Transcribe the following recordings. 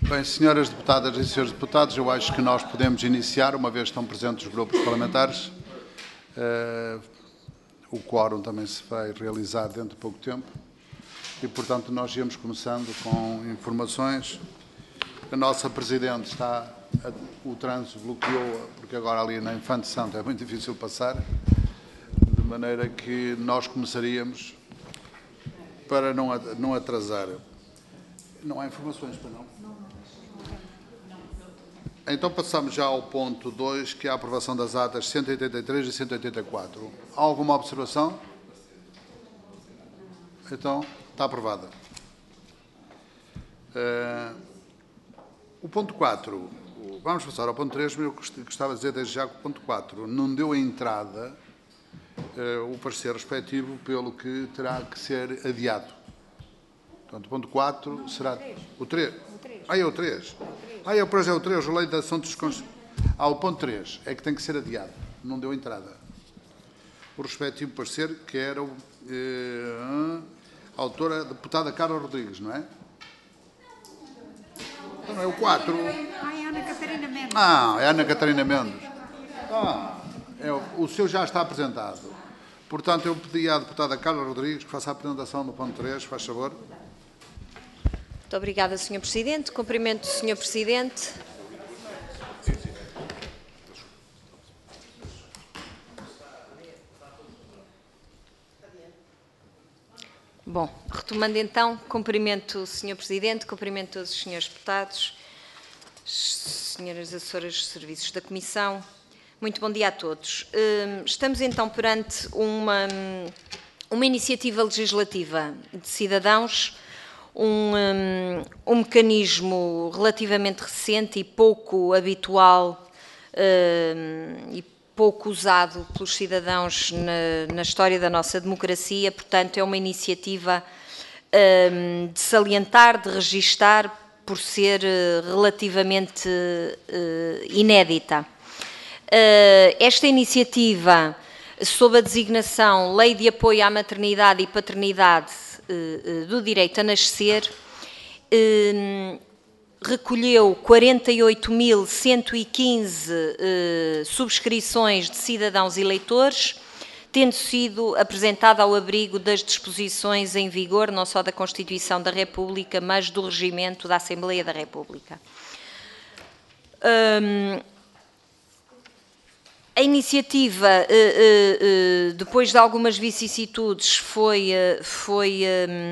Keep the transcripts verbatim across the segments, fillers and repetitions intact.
Bem, senhoras deputadas e senhores deputados, eu acho que nós podemos iniciar, uma vez que estão presentes os grupos parlamentares. Uh, o quórum também se vai realizar dentro de pouco tempo e, portanto, nós íamos começando com informações. A nossa Presidente está, a, o trânsito bloqueou, porque agora ali na Infante Santo é muito difícil passar, de maneira que nós começaríamos para não, não atrasar. Não há informações para não? Então passamos já ao ponto dois, que é a aprovação das atas cento e oitenta e três e cento e oitenta e quatro. Há alguma observação? Então, está aprovada. Uh, o ponto quatro, vamos passar ao ponto três, mas eu gostava de dizer desde já que o ponto quatro não deu a entrada uh, o parecer respectivo, pelo que terá que ser adiado. Portanto, o ponto quatro não, será... O três. O três. Ah, é o três. Ah, é, pois é o três, a lei de assuntos... Ah, o ponto três é que tem que ser adiado. Não deu entrada. O respectivo parecer, que era o, eh, a autora, a deputada Carla Rodrigues, não é? Então, não é o quatro. Ah, é Ana Catarina Mendes. Ah, é Ana Catarina Mendes. Ah, é, o seu já está apresentado. Portanto, eu pedi à deputada Carla Rodrigues que faça a apresentação do ponto três, faz favor. Muito obrigada, senhor Presidente. Cumprimento o senhor Presidente. Bom, retomando então, cumprimento o senhor Presidente, cumprimento todos os senhores deputados, senhoras assessoras de serviços da Comissão. Muito bom dia a todos. Estamos então perante uma, uma iniciativa legislativa de cidadãos, Um, um, um mecanismo relativamente recente e pouco habitual um, e pouco usado pelos cidadãos na, na história da nossa democracia. Portanto, é uma iniciativa um, de salientar, de registar, por ser uh, relativamente uh, inédita. Uh, esta iniciativa, sob a designação Lei de Apoio à Maternidade e Paternidade do Direito a Nascer, recolheu quarenta e oito mil cento e quinze subscrições de cidadãos eleitores, tendo sido apresentada ao abrigo das disposições em vigor, não só da Constituição da República, mas do Regimento da Assembleia da República. Um, A iniciativa, depois de algumas vicissitudes, foi, foi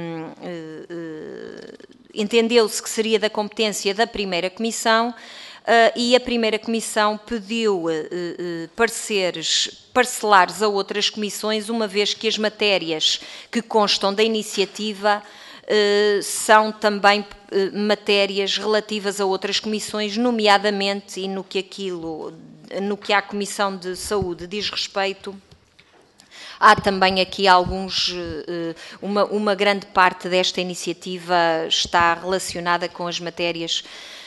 entendeu-se que seria da competência da primeira Comissão e a primeira Comissão pediu pareceres parcelares a outras comissões, uma vez que as matérias que constam da iniciativa são também matérias relativas a outras comissões, nomeadamente, e no que aquilo... no que à Comissão de Saúde diz respeito, há também aqui alguns, uma, uma grande parte desta iniciativa está relacionada com as matérias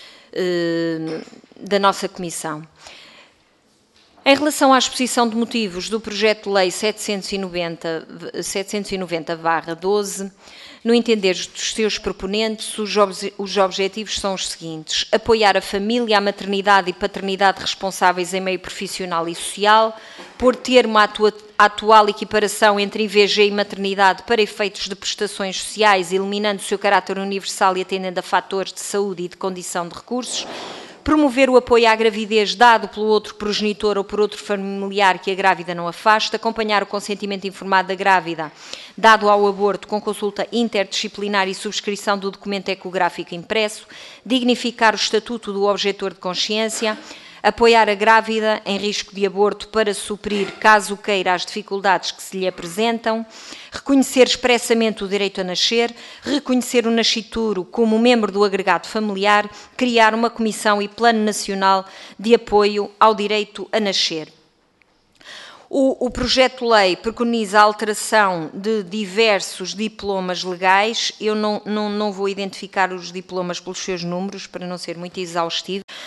da nossa Comissão. Em relação à exposição de motivos do projeto de lei setecentos e noventa barra doze, no entender dos seus proponentes, os, obje os objetivos são os seguintes: apoiar a família, a maternidade e paternidade responsáveis em meio profissional e social, pôr termo à atua atual equiparação entre I V G e maternidade para efeitos de prestações sociais, eliminando o seu caráter universal e atendendo a fatores de saúde e de condição de recursos, promover o apoio à gravidez dado pelo outro progenitor ou por outro familiar que a grávida não afaste, acompanhar o consentimento informado da grávida dado ao aborto com consulta interdisciplinar e subscrição do documento ecográfico impresso, dignificar o estatuto do objetor de consciência, apoiar a grávida em risco de aborto para suprir, caso queira, as dificuldades que se lhe apresentam, reconhecer expressamente o direito a nascer, reconhecer o nascituro como membro do agregado familiar, criar uma comissão e plano nacional de apoio ao direito a nascer. O, o projeto de lei preconiza a alteração de diversos diplomas legais. Eu não, não, não vou identificar os diplomas pelos seus números, para não ser muito exaustivo,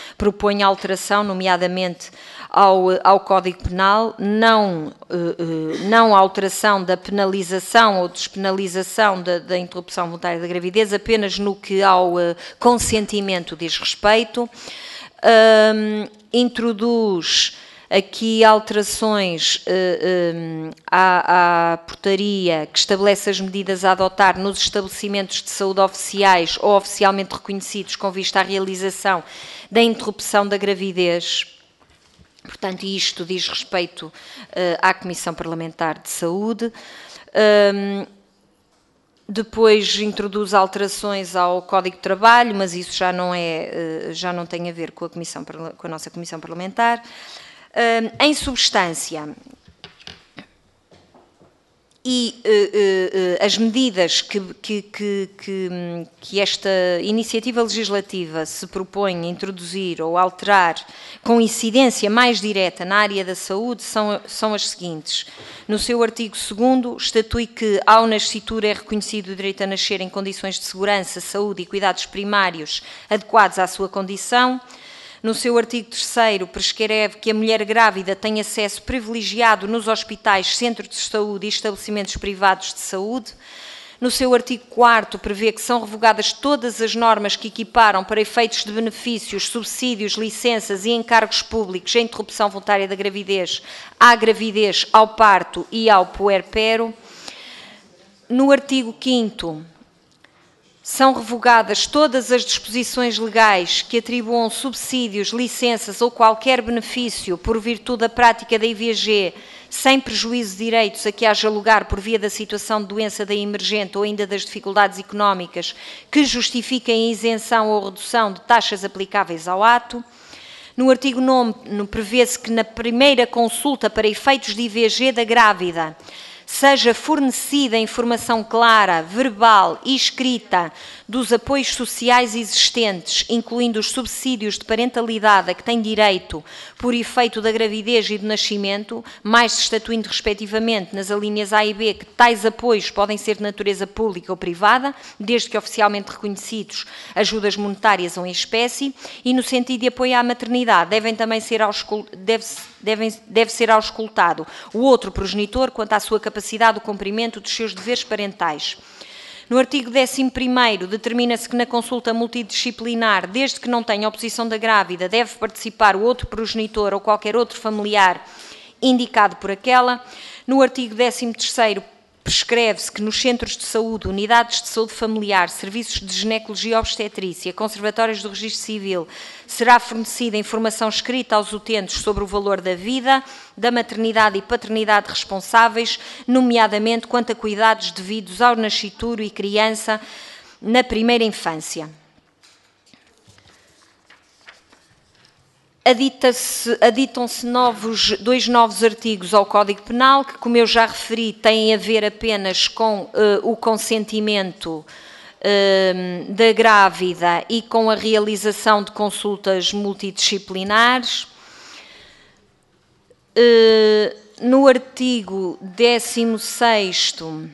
propõe alteração, nomeadamente ao, ao Código Penal, não, não alteração da penalização ou despenalização da, da interrupção voluntária da gravidez, apenas no que ao consentimento diz respeito. Um, introduz aqui alterações uh, um, à, à portaria que estabelece as medidas a adotar nos estabelecimentos de saúde oficiais ou oficialmente reconhecidos com vista à realização da interrupção da gravidez. Portanto, isto diz respeito uh, à Comissão Parlamentar de Saúde. Um, Depois introduz alterações ao Código de Trabalho, mas isso já não, é, já não tem a ver com a, comissão, com a nossa Comissão Parlamentar. Em substância, e uh, uh, as medidas que, que, que, que, que esta iniciativa legislativa se propõe a introduzir ou alterar com incidência mais direta na área da saúde são, são as seguintes. No seu artigo segundo, estatui que ao nascitura é reconhecido o direito a nascer em condições de segurança, saúde e cuidados primários adequados à sua condição. No seu artigo terceiro, prescreve que a mulher grávida tem acesso privilegiado nos hospitais, centros de saúde e estabelecimentos privados de saúde. No seu artigo quarto, prevê que são revogadas todas as normas que equiparam para efeitos de benefícios, subsídios, licenças e encargos públicos a interrupção voluntária da gravidez, à gravidez, ao parto e ao puerpério. No artigo quinto, são revogadas todas as disposições legais que atribuam subsídios, licenças ou qualquer benefício por virtude da prática da I V G, sem prejuízo de direitos a que haja lugar por via da situação de doença da emergente ou ainda das dificuldades económicas que justifiquem a isenção ou redução de taxas aplicáveis ao ato. No artigo nono, prevê-se que na primeira consulta para efeitos de I V G da grávida seja fornecida informação clara, verbal e escrita dos apoios sociais existentes, incluindo os subsídios de parentalidade a que tem direito por efeito da gravidez e do nascimento, mais se estatuindo respectivamente nas alíneas A e B que tais apoios podem ser de natureza pública ou privada, desde que oficialmente reconhecidos, ajudas monetárias ou em espécie, e no sentido de apoio à maternidade, devem também ser deve, devem, deve ser auscultado o outro progenitor quanto à sua capacidade de cumprimento dos seus deveres parentais. No artigo décimo primeiro, determina-se que na consulta multidisciplinar, desde que não tenha oposição da grávida, deve participar o outro progenitor ou qualquer outro familiar indicado por aquela. No artigo décimo terceiro, prescreve-se que nos centros de saúde, unidades de saúde familiar, serviços de ginecologia e obstetrícia, conservatórios do registro civil, será fornecida informação escrita aos utentes sobre o valor da vida, da maternidade e paternidade responsáveis, nomeadamente quanto a cuidados devidos ao nascituro e criança na primeira infância. Aditam-se novos, dois novos artigos ao Código Penal, que, como eu já referi, têm a ver apenas com uh, o consentimento uh, da grávida e com a realização de consultas multidisciplinares. Uh, no artigo décimo sexto,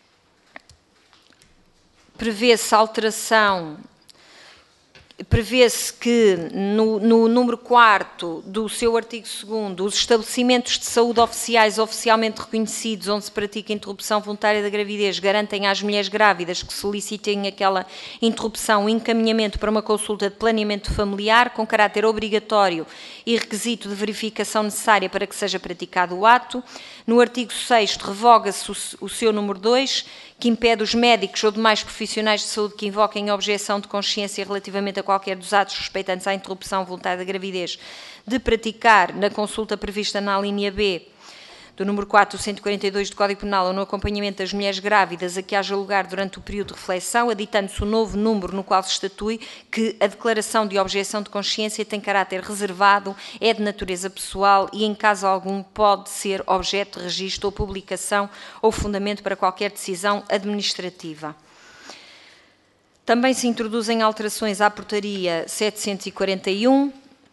prevê-se alteração. Prevê-se que no, no número quarto do seu artigo segundo, os estabelecimentos de saúde oficiais oficialmente reconhecidos onde se pratica interrupção voluntária da gravidez garantem às mulheres grávidas que solicitem aquela interrupção o encaminhamento para uma consulta de planeamento familiar com caráter obrigatório e requisito de verificação necessária para que seja praticado o ato. No artigo sexto, revoga-se o, o seu número dois, que impede os médicos ou demais profissionais de saúde que invoquem objeção de consciência relativamente a qualquer dos atos respeitantes à interrupção voluntária da gravidez de praticar na consulta prevista na linha B do número quatro do cento e quarenta e dois do Código Penal ou no acompanhamento das mulheres grávidas a que haja lugar durante o período de reflexão, aditando-se o novo número no qual se estatui que a declaração de objeção de consciência tem caráter reservado, é de natureza pessoal e, em caso algum, pode ser objeto de registro ou publicação ou fundamento para qualquer decisão administrativa. Também se introduzem alterações à portaria setecentos e quarenta e um,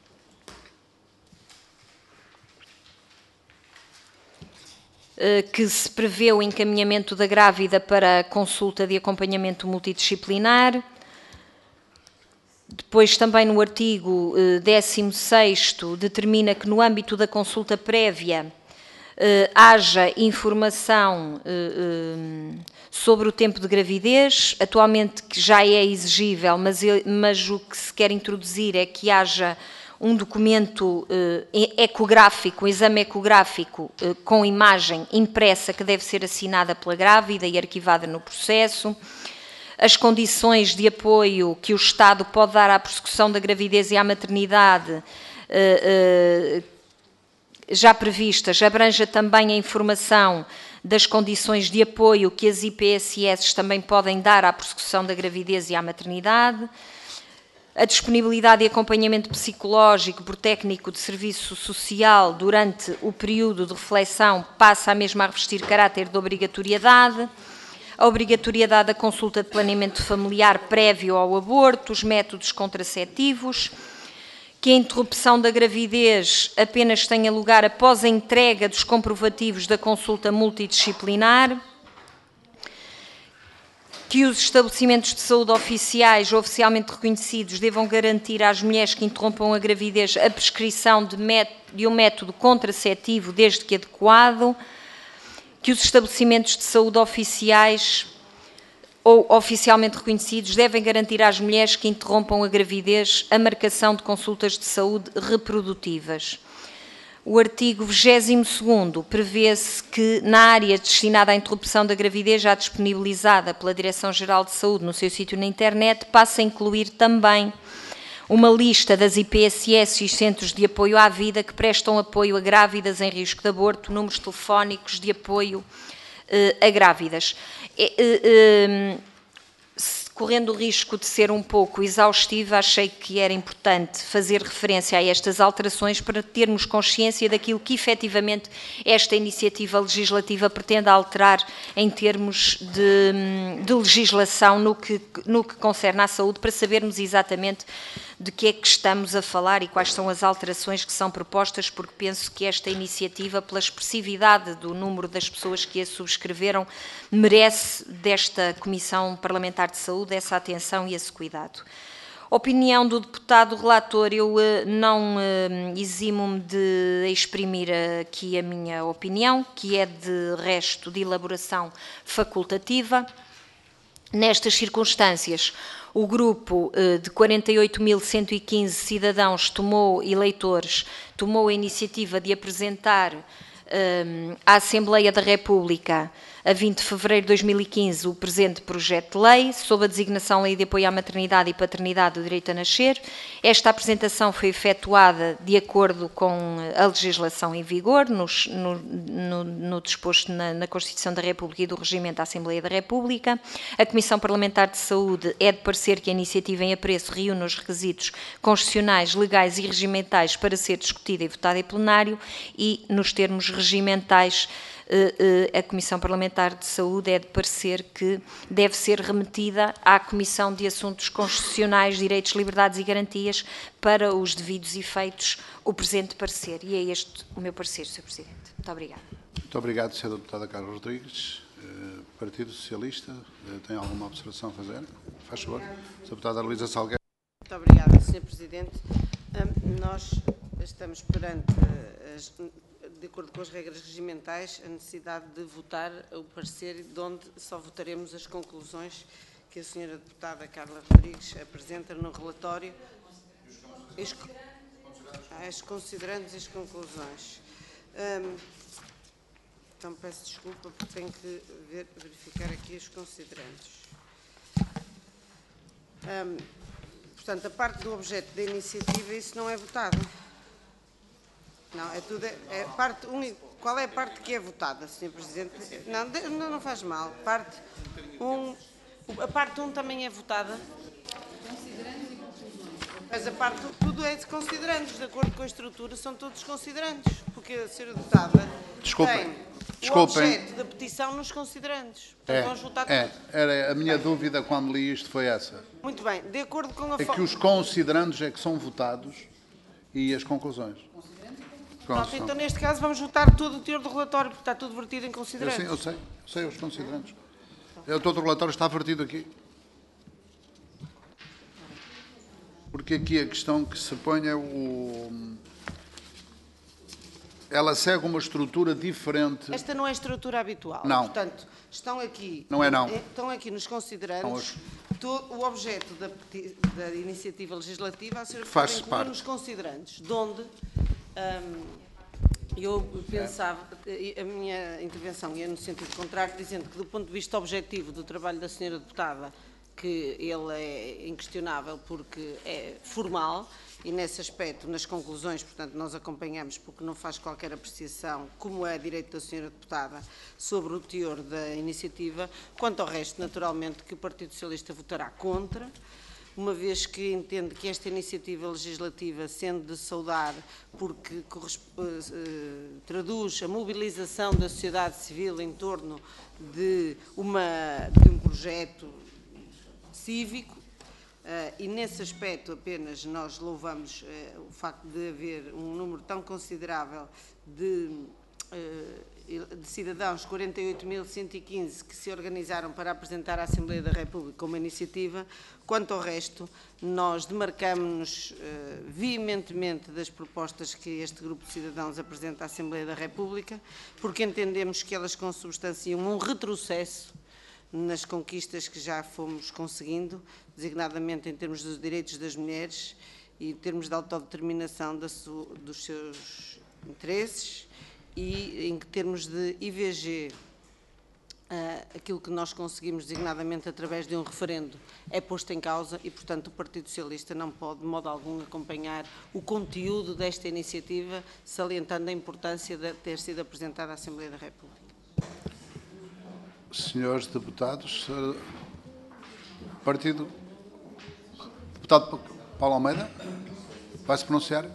que se prevê o encaminhamento da grávida para a consulta de acompanhamento multidisciplinar. Depois Depois, também no artigo décimo sexto, determina que no âmbito da consulta prévia eh, haja informação eh, eh, sobre o tempo de gravidez, atualmente que já é exigível, mas, mas o que se quer introduzir é que haja um documento eh, ecográfico, um exame ecográfico eh, com imagem impressa que deve ser assinada pela grávida e arquivada no processo. As condições de apoio que o Estado pode dar à prossecução da gravidez e à maternidade eh, eh, já previstas, abranja também a informação das condições de apoio que as I P S S também podem dar à prossecução da gravidez e à maternidade, a disponibilidade e acompanhamento psicológico por técnico de serviço social durante o período de reflexão passa a mesma a revestir caráter de obrigatoriedade, a obrigatoriedade da consulta de planeamento familiar prévio ao aborto, os métodos contraceptivos, que a interrupção da gravidez apenas tenha lugar após a entrega dos comprovativos da consulta multidisciplinar, que os estabelecimentos de saúde oficiais ou oficialmente reconhecidos devam garantir às mulheres que interrompam a gravidez a prescrição de, de um método contraceptivo desde que adequado, que os estabelecimentos de saúde oficiais ou oficialmente reconhecidos devem garantir às mulheres que interrompam a gravidez a marcação de consultas de saúde reprodutivas. O artigo vigésimo segundo prevê-se que na área destinada à interrupção da gravidez já disponibilizada pela Direção-Geral de Saúde no seu sítio na internet passe a incluir também uma lista das I P S S e os Centros de Apoio à Vida que prestam apoio a grávidas em risco de aborto, números telefónicos de apoio eh, a grávidas. Eh, eh, correndo o risco de ser um pouco exaustiva, achei que era importante fazer referência a estas alterações para termos consciência daquilo que efetivamente esta iniciativa legislativa pretende alterar em termos de, de legislação no que, no que concerne à saúde, para sabermos exatamente de que é que estamos a falar e quais são as alterações que são propostas, porque penso que esta iniciativa, pela expressividade do número das pessoas que a subscreveram, merece desta Comissão Parlamentar de Saúde essa atenção e esse cuidado. Opinião do deputado relator, eu não eximo-me de exprimir aqui a minha opinião, que é de resto de elaboração facultativa. Nestas circunstâncias, o grupo de quarenta e oito mil cento e quinze cidadãos tomou, eleitores, tomou a iniciativa de apresentar um, à Assembleia da República, a vinte de fevereiro de dois mil e quinze, o presente projeto de lei, sob a designação Lei de Apoio à Maternidade e Paternidade do Direito a Nascer. Esta apresentação foi efetuada de acordo com a legislação em vigor, nos, no, no, no disposto na, na Constituição da República e do Regimento da Assembleia da República. A Comissão Parlamentar de Saúde é de parecer que a iniciativa em apreço reúne os requisitos constitucionais, legais e regimentais para ser discutida e votada em plenário e, nos termos regimentais, a Comissão Parlamentar de Saúde é de parecer que deve ser remetida à Comissão de Assuntos Constitucionais, Direitos, Liberdades e Garantias para os devidos efeitos o presente parecer. E é este o meu parecer, senhor Presidente. Muito obrigada. Muito obrigado, senhora Deputada Carla Rodrigues. Partido Socialista, tem alguma observação a fazer? Faz favor. senhora Deputada Luísa Salgueiro. Muito obrigada, senhor Presidente. Nós estamos perante as... de acordo com as regras regimentais, a necessidade de votar o parecer, de onde só votaremos as conclusões que a senhora deputada Carla Rodrigues apresenta no relatório. As, as considerantes e as conclusões. Hum, então, peço desculpa, porque tenho que ver, verificar aqui os considerantes. Hum, portanto, a parte do objeto da iniciativa, isso não é votado. Não, é tudo. É parte única. Qual é a parte que é votada, senhor Presidente? Não, não, não faz mal. Parte um, a parte um também é votada. Considerandos e conclusões. Mas a parte tudo é de considerandos, de acordo com a estrutura, são todos considerandos, porque a senhora deputada Desculpem. tem Desculpem. o objeto da petição nos considerandos. Portanto, É, vamos votar é, tudo. era a minha dúvida quando li isto foi essa. Muito bem, de acordo com a É que os considerandos é que são votados e as conclusões. Pronto, então neste caso vamos votar todo o teor do relatório, porque está tudo vertido em considerandos. Eu sei, eu sei, eu sei os considerandos. Eu, todo o relatório está vertido aqui. Porque aqui a questão que se põe é o... Ela segue uma estrutura diferente. Esta não é a estrutura habitual. Não. Portanto, estão aqui... Não é não. Estão aqui nos considerandos todo o objeto da, da iniciativa legislativa a ser Faz incluído parte. nos considerandos, de onde hum, eu pensava, a minha intervenção ia no sentido contrário, dizendo que do ponto de vista objetivo do trabalho da senhora deputada, que ele é inquestionável porque é formal, e nesse aspecto, nas conclusões, portanto, nós acompanhamos porque não faz qualquer apreciação, como é direito da senhora deputada, sobre o teor da iniciativa. Quanto ao resto, naturalmente, que o Partido Socialista votará contra, uma vez que entende que esta iniciativa legislativa, sendo de saudar, porque traduz a mobilização da sociedade civil em torno de, uma, de um projeto cívico, Uh, e nesse aspecto apenas nós louvamos uh, o facto de haver um número tão considerável de, uh, de cidadãos, quarenta e oito mil cento e quinze, que se organizaram para apresentar à Assembleia da República uma iniciativa. Quanto ao resto, nós demarcamos-nos uh, veementemente das propostas que este grupo de cidadãos apresenta à Assembleia da República, porque entendemos que elas consubstanciam um retrocesso nas conquistas que já fomos conseguindo, designadamente em termos dos direitos das mulheres e em termos de autodeterminação da su, dos seus interesses, e em termos de I V G, uh, aquilo que nós conseguimos designadamente através de um referendo é posto em causa e, portanto, o Partido Socialista não pode de modo algum acompanhar o conteúdo desta iniciativa, salientando a importância de ter sido apresentada à Assembleia da República. Senhores deputados, partido... Deputado Paulo Almeida, vai se pronunciar?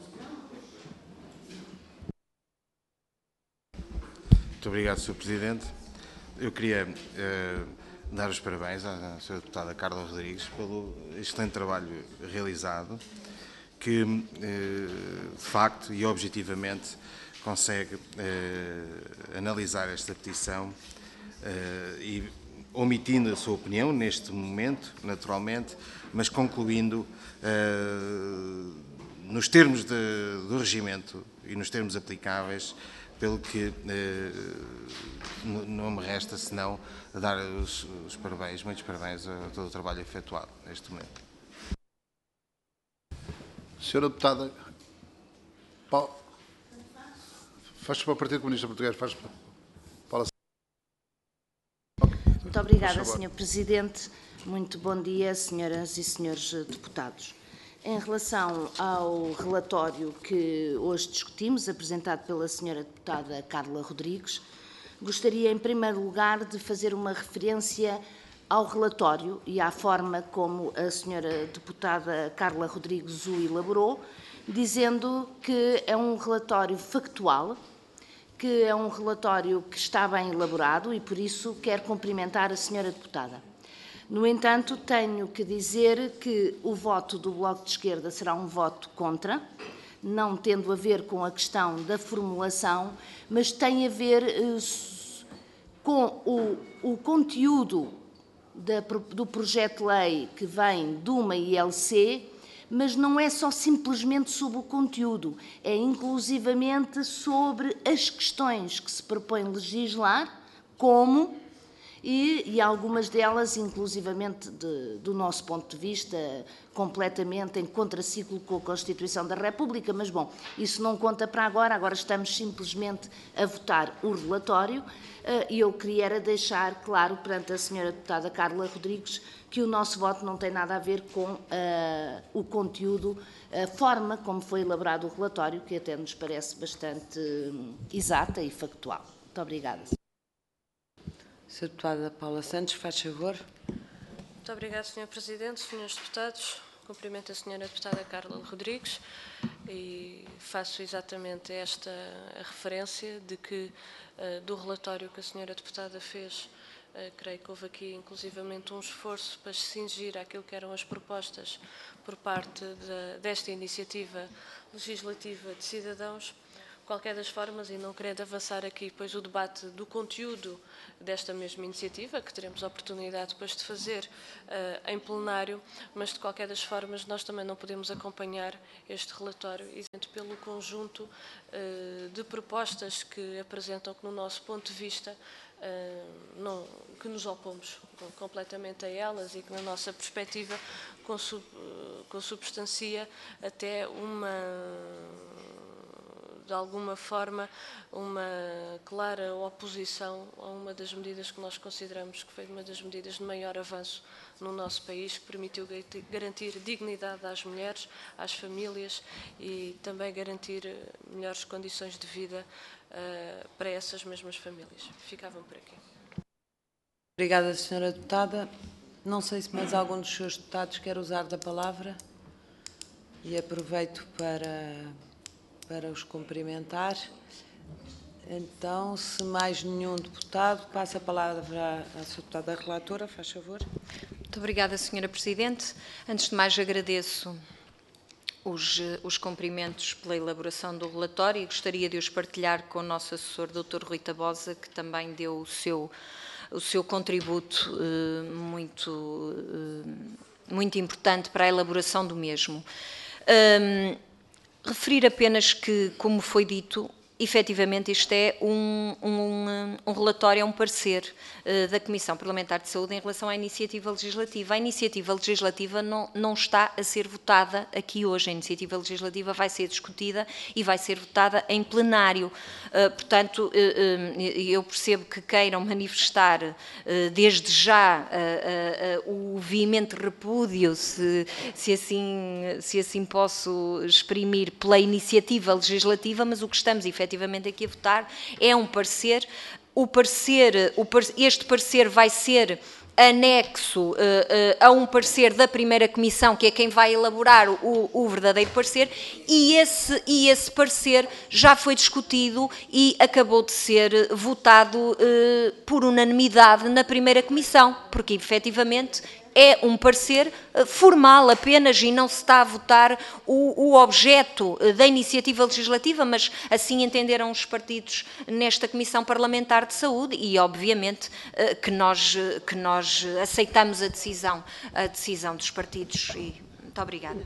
Muito obrigado, senhor Presidente. Eu queria eh, dar os parabéns à senhora deputada Carla Rodrigues pelo excelente trabalho realizado, que eh, de facto e objetivamente consegue eh, analisar esta petição Uh, e omitindo a sua opinião neste momento, naturalmente, mas concluindo uh, nos termos de, do regimento e nos termos aplicáveis, pelo que uh, não me resta senão dar os, os parabéns, muitos parabéns a todo o trabalho efetuado neste momento. Senhora deputada, Paulo, faz para o Partido Comunista Português, faz para Paula. Muito obrigada, senhor Presidente. Muito bom dia, senhoras e senhores deputados. Em relação ao relatório que hoje discutimos, apresentado pela senhora deputada Carla Rodrigues, gostaria, em primeiro lugar, de fazer uma referência ao relatório e à forma como a senhora deputada Carla Rodrigues o elaborou, dizendo que é um relatório factual, que é um relatório que está bem elaborado e, por isso, quero cumprimentar a senhora deputada. No entanto, tenho que dizer que o voto do Bloco de Esquerda será um voto contra, não tendo a ver com a questão da formulação, mas tem a ver eh, com o, o conteúdo da, do projeto de lei que vem de uma I L C, mas não é só simplesmente sobre o conteúdo, é inclusivamente sobre as questões que se propõe legislar, como, e, e algumas delas, inclusivamente de, do nosso ponto de vista, completamente em contraciclo com a Constituição da República, mas bom, isso não conta para agora, agora estamos simplesmente a votar o relatório, e eu queria deixar claro perante a senhora deputada Carla Rodrigues que o nosso voto não tem nada a ver com uh, o conteúdo, a forma como foi elaborado o relatório, que até nos parece bastante um, exata e factual. Muito obrigada. senhora Deputada Paula Santos, faz favor. Muito obrigada, senhor Presidente, senhores deputados. Cumprimento a senhora Deputada Carla Rodrigues e faço exatamente esta referência de que, uh, do relatório que a senhora Deputada fez, Uh, creio que houve aqui, inclusivamente, um esforço para se cingir àquilo que eram as propostas por parte de, desta iniciativa legislativa de cidadãos, qualquer das formas, e não querendo avançar aqui, pois o debate do conteúdo desta mesma iniciativa, que teremos a oportunidade depois de fazer uh, em plenário, mas de qualquer das formas nós também não podemos acompanhar este relatório, isento pelo conjunto uh, de propostas que apresentam que, no nosso ponto de vista, uh, não, que nos opomos completamente a elas e que, na nossa perspectiva, consub, consubstancia até uma, de alguma forma, uma clara oposição a uma das medidas que nós consideramos que foi uma das medidas de maior avanço no nosso país, que permitiu garantir dignidade às mulheres, às famílias e também garantir melhores condições de vida uh, para essas mesmas famílias. Ficavam por aqui. Obrigada, senhora Deputada. Não sei se mais algum dos seus deputados quer usar da palavra e aproveito para, para os cumprimentar. Então, se mais nenhum deputado, passa a palavra à senhora deputada relatora, faz favor. Muito obrigada, senhora Presidente. Antes de mais, agradeço os, os cumprimentos pela elaboração do relatório e gostaria de os partilhar com o nosso assessor, doutor Rui Tabosa, que também deu o seu, o seu contributo eh, muito, eh, muito importante para a elaboração do mesmo. Um, referir apenas que, como foi dito, efetivamente isto é um, um, um relatório, é um parecer uh, da Comissão Parlamentar de Saúde em relação à iniciativa legislativa. A iniciativa legislativa não, não está a ser votada aqui hoje. A iniciativa legislativa vai ser discutida e vai ser votada em plenário. Uh, portanto, uh, uh, eu percebo que queiram manifestar uh, desde já uh, uh, uh, o veemente repúdio, se, se, assim, se assim posso exprimir, pela iniciativa legislativa, mas o que estamos efetivamente efetivamente aqui a votar, é um parecer. O parecer, o, este parecer vai ser anexo uh, uh, a um parecer da primeira comissão, que é quem vai elaborar o, o verdadeiro parecer, e esse, e esse parecer já foi discutido e acabou de ser votado uh, por unanimidade na primeira comissão, porque efetivamente é um parecer formal apenas e não se está a votar o, o objeto da iniciativa legislativa, mas assim entenderam os partidos nesta Comissão Parlamentar de Saúde e, obviamente, que nós, que nós aceitamos a decisão, a decisão dos partidos. E, muito obrigada.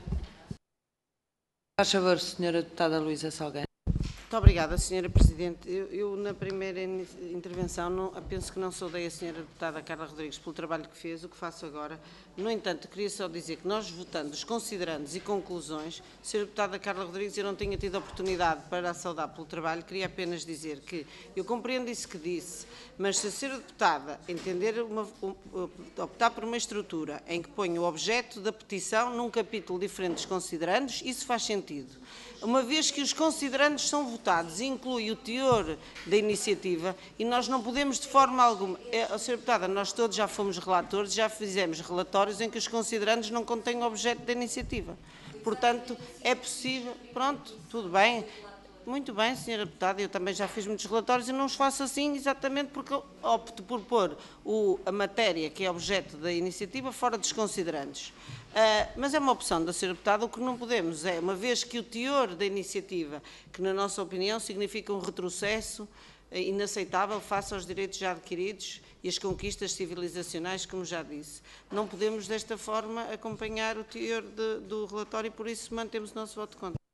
Faz favor, senhora deputada Luísa Salgueiro. Muito obrigada, senhora Presidente. Eu, eu na primeira intervenção, não, penso que não saudei a senhora deputada Carla Rodrigues pelo trabalho que fez, o que faço agora. No entanto, queria só dizer que nós, votando os considerandos e conclusões, a senhora deputada Carla Rodrigues, eu não tinha tido a oportunidade para a saudar pelo trabalho, queria apenas dizer que eu compreendo isso que disse, mas se a senhora deputada entender uma, optar por uma estrutura em que ponha o objeto da petição num capítulo diferente dos considerandos, isso faz sentido. Uma vez que os considerandos são votados e inclui o teor da iniciativa, e nós não podemos de forma alguma... A senhora deputada, nós todos já fomos relatores, já fizemos relatórios em que os considerandos não contêm o objeto da iniciativa. Portanto, é possível... Pronto, tudo bem. Muito bem, senhora deputada, eu também já fiz muitos relatórios e não os faço assim exatamente porque opto por pôr o, a matéria que é objeto da iniciativa fora dos considerandos. Uh, mas é uma opção da senhora deputada. O que não podemos é, uma vez que o teor da iniciativa, que na nossa opinião significa um retrocesso uh, inaceitável face aos direitos já adquiridos e as conquistas civilizacionais, como já disse, não podemos desta forma acompanhar o teor de, do relatório e por isso mantemos o nosso voto contra.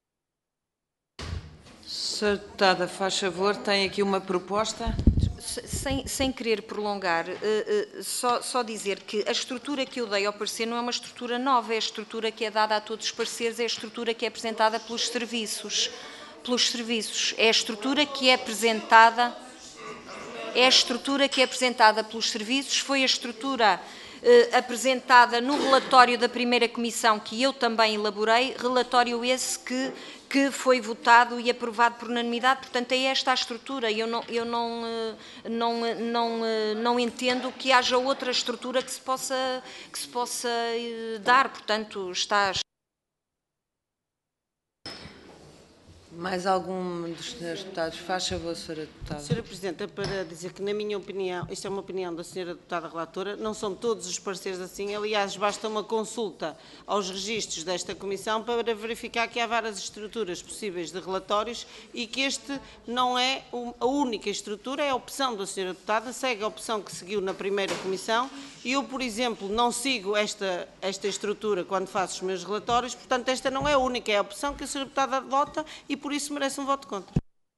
Senhora deputada, faz favor, tem aqui uma proposta. Sem, sem querer prolongar, uh, uh, só, só dizer que a estrutura que eu dei ao parecer não é uma estrutura nova, é a estrutura que é dada a todos os pareceres, é a estrutura que é apresentada pelos serviços. Pelos serviços. É a estrutura que é apresentada, é a estrutura que é apresentada pelos serviços, foi a estrutura uh, apresentada no relatório da primeira comissão que eu também elaborei, relatório esse que que foi votado e aprovado por unanimidade, portanto é esta a estrutura. Eu não, eu não, não, não, não entendo que haja outra estrutura que se possa, que se possa dar, portanto está... Mais algum dos senhores deputados? Faz favor, senhora deputada. senhora Presidente, é para dizer que, na minha opinião, isto é uma opinião da senhora deputada relatora, não são todos os pareceres assim, aliás, basta uma consulta aos registros desta Comissão para verificar que há várias estruturas possíveis de relatórios e que este não é a única estrutura, é a opção da senhora deputada, segue a opção que seguiu na primeira Comissão e eu, por exemplo, não sigo esta, esta estrutura quando faço os meus relatórios, portanto, esta não é a única, é a opção que a senhora deputada adota e por isso merece um voto contra.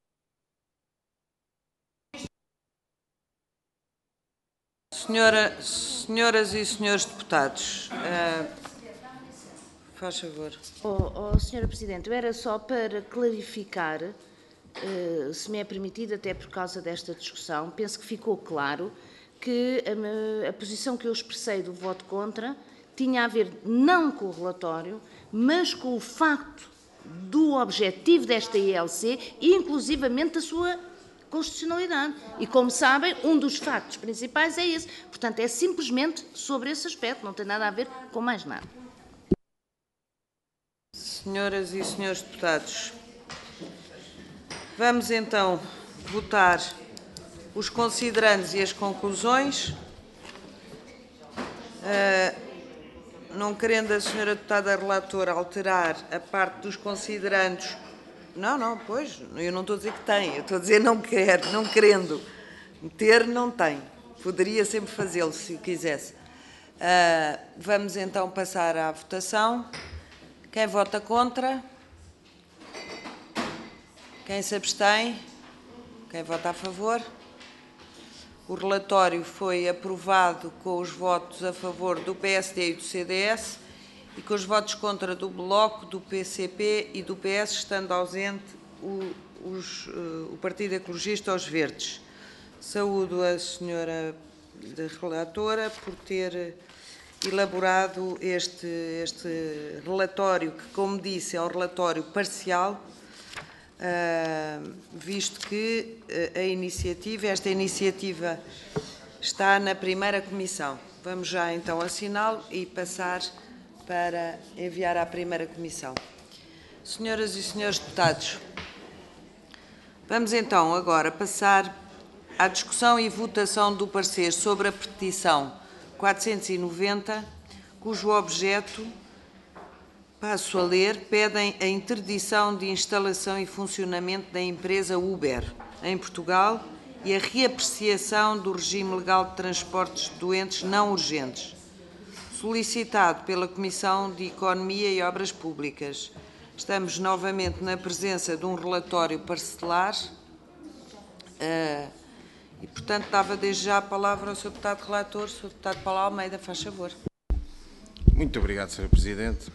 Senhora, senhoras e senhores deputados, uh, faz favor. Oh, oh, senhora Presidente, eu era só para clarificar, uh, se me é permitido, até por causa desta discussão, penso que ficou claro que a, a posição que eu expressei do voto contra tinha a ver não com o relatório, mas com o facto do objetivo desta I L C e, inclusivamente, da sua constitucionalidade. E, como sabem, um dos factos principais é esse. Portanto, é simplesmente sobre esse aspecto, não tem nada a ver com mais nada. Senhoras e senhores deputados, vamos então votar os considerandos e as conclusões. Uh, Não querendo a senhora deputada relatora alterar a parte dos considerandos. Não, não, pois, eu não estou a dizer que tem, eu estou a dizer não quer, não querendo. Ter, não tem. Poderia sempre fazê-lo, se quisesse. Uh, vamos então passar à votação. Quem vota contra? Quem se abstém? Quem vota a favor? O relatório foi aprovado com os votos a favor do P S D e do C D S e com os votos contra do Bloco, do P C P e do P S, estando ausente o, os, o Partido Ecologista aos Verdes. Saúdo a senhora relatora por ter elaborado este, este relatório, que, como disse, é um relatório parcial, Uh, visto que uh, a iniciativa, esta iniciativa está na primeira comissão. Vamos já então assiná-lo e passar para enviar à primeira comissão. Senhoras e senhores deputados, vamos então agora passar à discussão e votação do parecer sobre a petição quatrocentos e noventa, cujo objeto, passo a ler, pedem a interdição de instalação e funcionamento da empresa Uber em Portugal e a reapreciação do regime legal de transportes de doentes não urgentes, solicitado pela Comissão de Economia e Obras Públicas. Estamos novamente na presença de um relatório parcelar uh, e, portanto, dava desde já a palavra ao senhor deputado relator, senhor deputado Paulo Almeida, faz favor. Muito obrigado, senhora Presidente.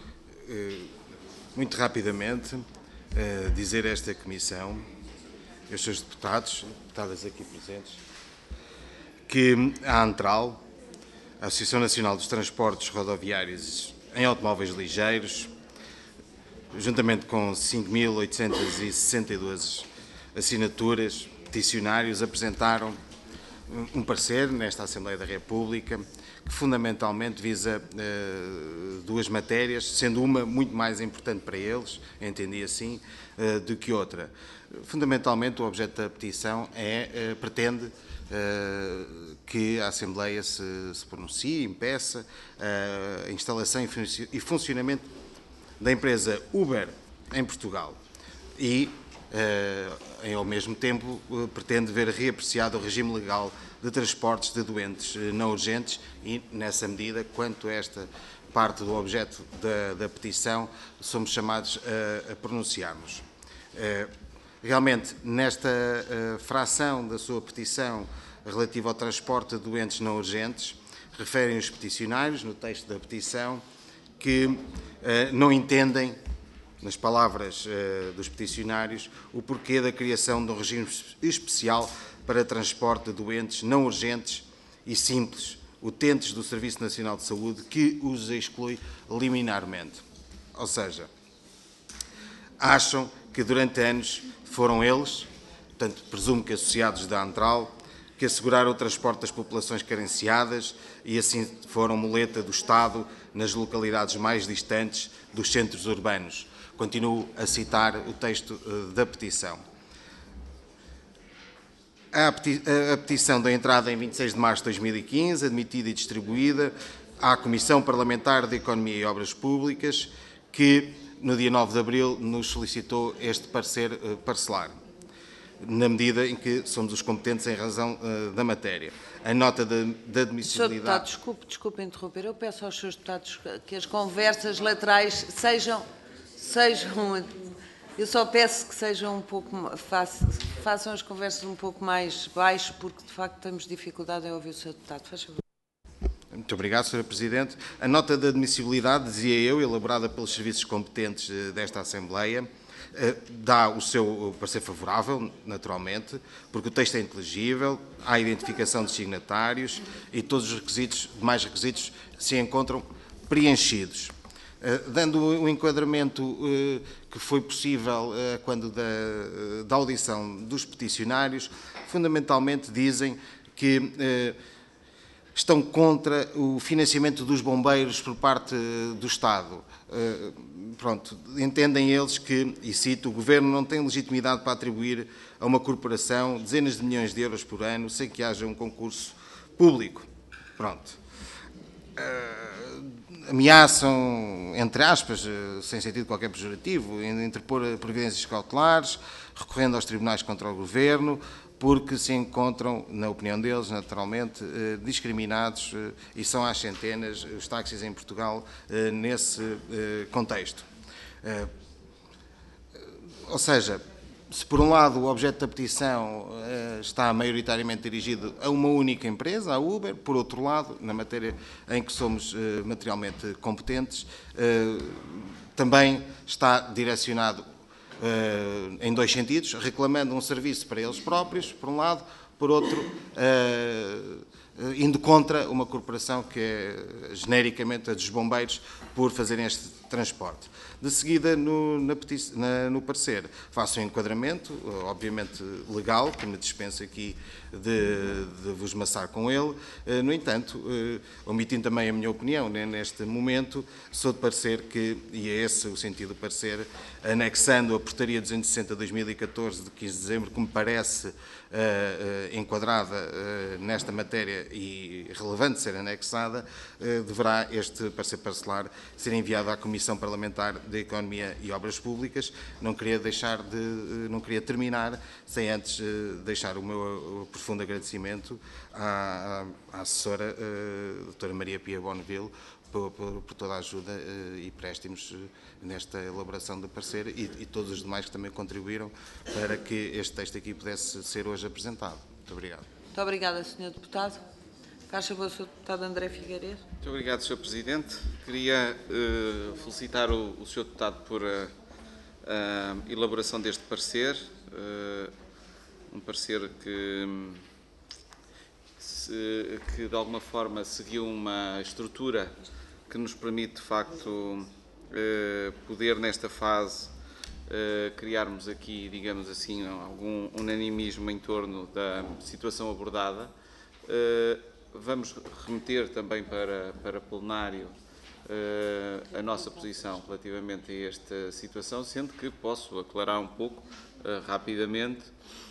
Muito rapidamente, dizer a esta Comissão, aos seus deputados, deputadas aqui presentes, que a ANTRAL, a Associação Nacional dos Transportes Rodoviários em Automóveis Ligeiros, juntamente com cinco mil oitocentas e sessenta e duas assinaturas, peticionários, apresentaram um parecer nesta Assembleia da República que fundamentalmente visa uh, duas matérias, sendo uma muito mais importante para eles, entendi assim, uh, do que outra. Fundamentalmente, o objeto da petição é, uh, pretende uh, que a Assembleia se, se pronuncie, impeça uh, a instalação e, fun e funcionamento da empresa Uber em Portugal e, uh, em, ao mesmo tempo, uh, pretende ver reapreciado o regime legal de transportes de doentes não urgentes e, nessa medida, quanto a esta parte do objeto da, da petição, somos chamados a, a pronunciarmos. Realmente, nesta fração da sua petição relativa ao transporte de doentes não urgentes, referem os peticionários, no texto da petição, que não entendem, nas palavras dos peticionários, o porquê da criação de um regime especial para transporte de doentes não urgentes e simples, utentes do Serviço Nacional de Saúde, que os exclui liminarmente. Ou seja, acham que durante anos foram eles, portanto, presumo que associados da ANTRAL, que asseguraram o transporte das populações carenciadas e assim foram muleta do Estado nas localidades mais distantes dos centros urbanos, continuo a citar o texto da petição. A petição da entrada em vinte e seis de março de dois mil e quinze, admitida e distribuída à Comissão Parlamentar de Economia e Obras Públicas, que no dia nove de abril nos solicitou este parecer parcelar, na medida em que somos os competentes em razão uh, da matéria. A nota de, de admissibilidade... senhor Deputado, desculpe, desculpe interromper. Eu peço aos senhores deputados que as conversas laterais sejam... sejam eu só peço que sejam um pouco... Façam, façam as conversas um pouco mais baixo, porque de facto temos dificuldade em ouvir o senhor Deputado. Faz favor. Muito obrigado, senhor Presidente. A nota de admissibilidade, dizia eu, elaborada pelos serviços competentes desta Assembleia, dá o seu parecer favorável, naturalmente, porque o texto é inteligível, há a identificação de signatários e todos os requisitos, demais requisitos se encontram preenchidos. Dando o enquadramento que foi possível quando da, da audição dos peticionários, fundamentalmente dizem que estão contra o financiamento dos bombeiros por parte do Estado. Pronto, entendem eles que, e cito, o Governo não tem legitimidade para atribuir a uma corporação dezenas de milhões de euros por ano sem que haja um concurso público. Pronto. Ameaçam, entre aspas, sem sentido qualquer pejorativo, interpor providências cautelares, recorrendo aos tribunais contra o Governo, porque se encontram, na opinião deles, naturalmente, discriminados, e são às centenas os táxis em Portugal nesse contexto. Ou seja, se por um lado o objeto da petição está maioritariamente dirigido a uma única empresa, a Uber, por outro lado, na matéria em que somos materialmente competentes, também está direcionado Uh, em dois sentidos, reclamando um serviço para eles próprios, por um lado, por outro, uh, uh, indo contra uma corporação que é genericamente a dos bombeiros por fazerem este transporte. De seguida, no, na na, no parecer, faço um enquadramento, uh, obviamente legal, que me dispensa aqui de, de vos maçar com ele. Uh, no entanto, uh, omitindo também a minha opinião, né, neste momento, sou de parecer que, e é esse o sentido do parecer, anexando a Portaria duzentos e sessenta de dois mil e catorze, de quinze de dezembro, que me parece uh, uh, enquadrada uh, nesta matéria e relevante ser anexada, uh, deverá este parecer parcelar ser enviado à Comissão Parlamentar de Economia e Obras Públicas. Não queria deixar de, uh, não queria terminar sem antes uh, deixar o meu uh, profundo agradecimento à, à assessora, uh, doutora Maria Pia Bonneville, Por, por, por toda a ajuda uh, e préstimos uh, nesta elaboração do parecer e, e todos os demais que também contribuíram para que este texto aqui pudesse ser hoje apresentado. Muito obrigado. Muito obrigada, senhor Deputado. Faz favor, senhor Deputado André Figueiredo. Muito obrigado, senhor Presidente. Queria uh, felicitar o, o senhor Deputado por a, a elaboração deste parecer, uh, um parecer que, se, que de alguma forma seguiu uma estrutura que nos permite, de facto, poder, nesta fase, criarmos aqui, digamos assim, algum unanimismo em torno da situação abordada. Vamos remeter também para, para plenário a nossa posição relativamente a esta situação, sendo que posso aclarar um pouco, rapidamente,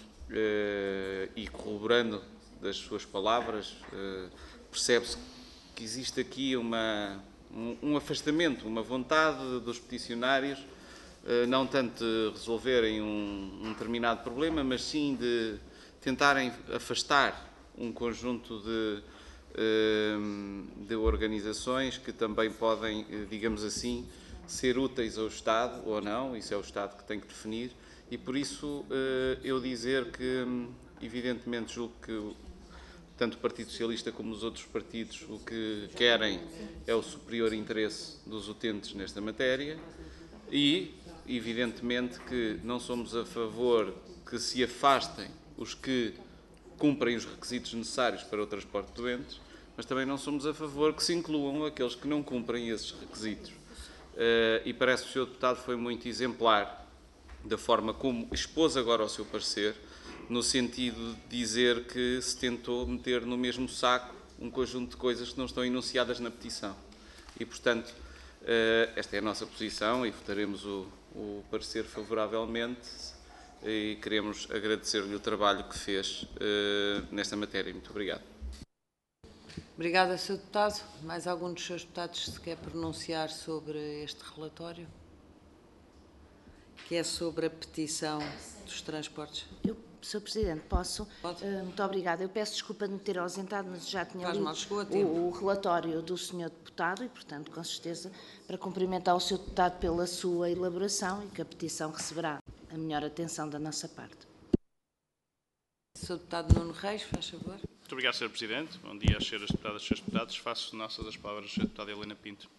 e corroborando das suas palavras, percebe-se que existe aqui uma, um, um afastamento, uma vontade dos peticionários, não tanto de resolverem um, um determinado problema, mas sim de tentarem afastar um conjunto de, de organizações que também podem, digamos assim, ser úteis ao Estado ou não, isso é o Estado que tem que definir, e por isso eu dizer que, evidentemente, julgo que tanto o Partido Socialista como os outros partidos o que querem é o superior interesse dos utentes nesta matéria e, evidentemente, que não somos a favor que se afastem os que cumprem os requisitos necessários para o transporte de doentes, mas também não somos a favor que se incluam aqueles que não cumprem esses requisitos. E parece que o senhor Deputado foi muito exemplar da forma como expôs agora o seu parecer, no sentido de dizer que se tentou meter no mesmo saco um conjunto de coisas que não estão enunciadas na petição. E, portanto, Esta é a nossa posição e votaremos o, o parecer favoravelmente e queremos agradecer-lhe o trabalho que fez nesta matéria. Muito obrigado. Obrigada, senhor Deputado. Mais algum dos seus deputados se quer pronunciar sobre este relatório? Que é sobre a petição dos transportes. Eu, senhor Presidente, posso? Pode. Uh, muito obrigada. Eu peço desculpa de me ter ausentado, mas já tinha Faz lido mal, chegou a tempo. o, o relatório do senhor Deputado e, portanto, com certeza, para cumprimentar o senhor Deputado pela sua elaboração e que a petição receberá a melhor atenção da nossa parte. senhor Deputado Nuno Reis, faz favor. Muito obrigado, senhor Presidente. Bom dia às senhoras deputadas e senhores deputados. Faço nossas as palavras da senhora Deputada Helena Pinto.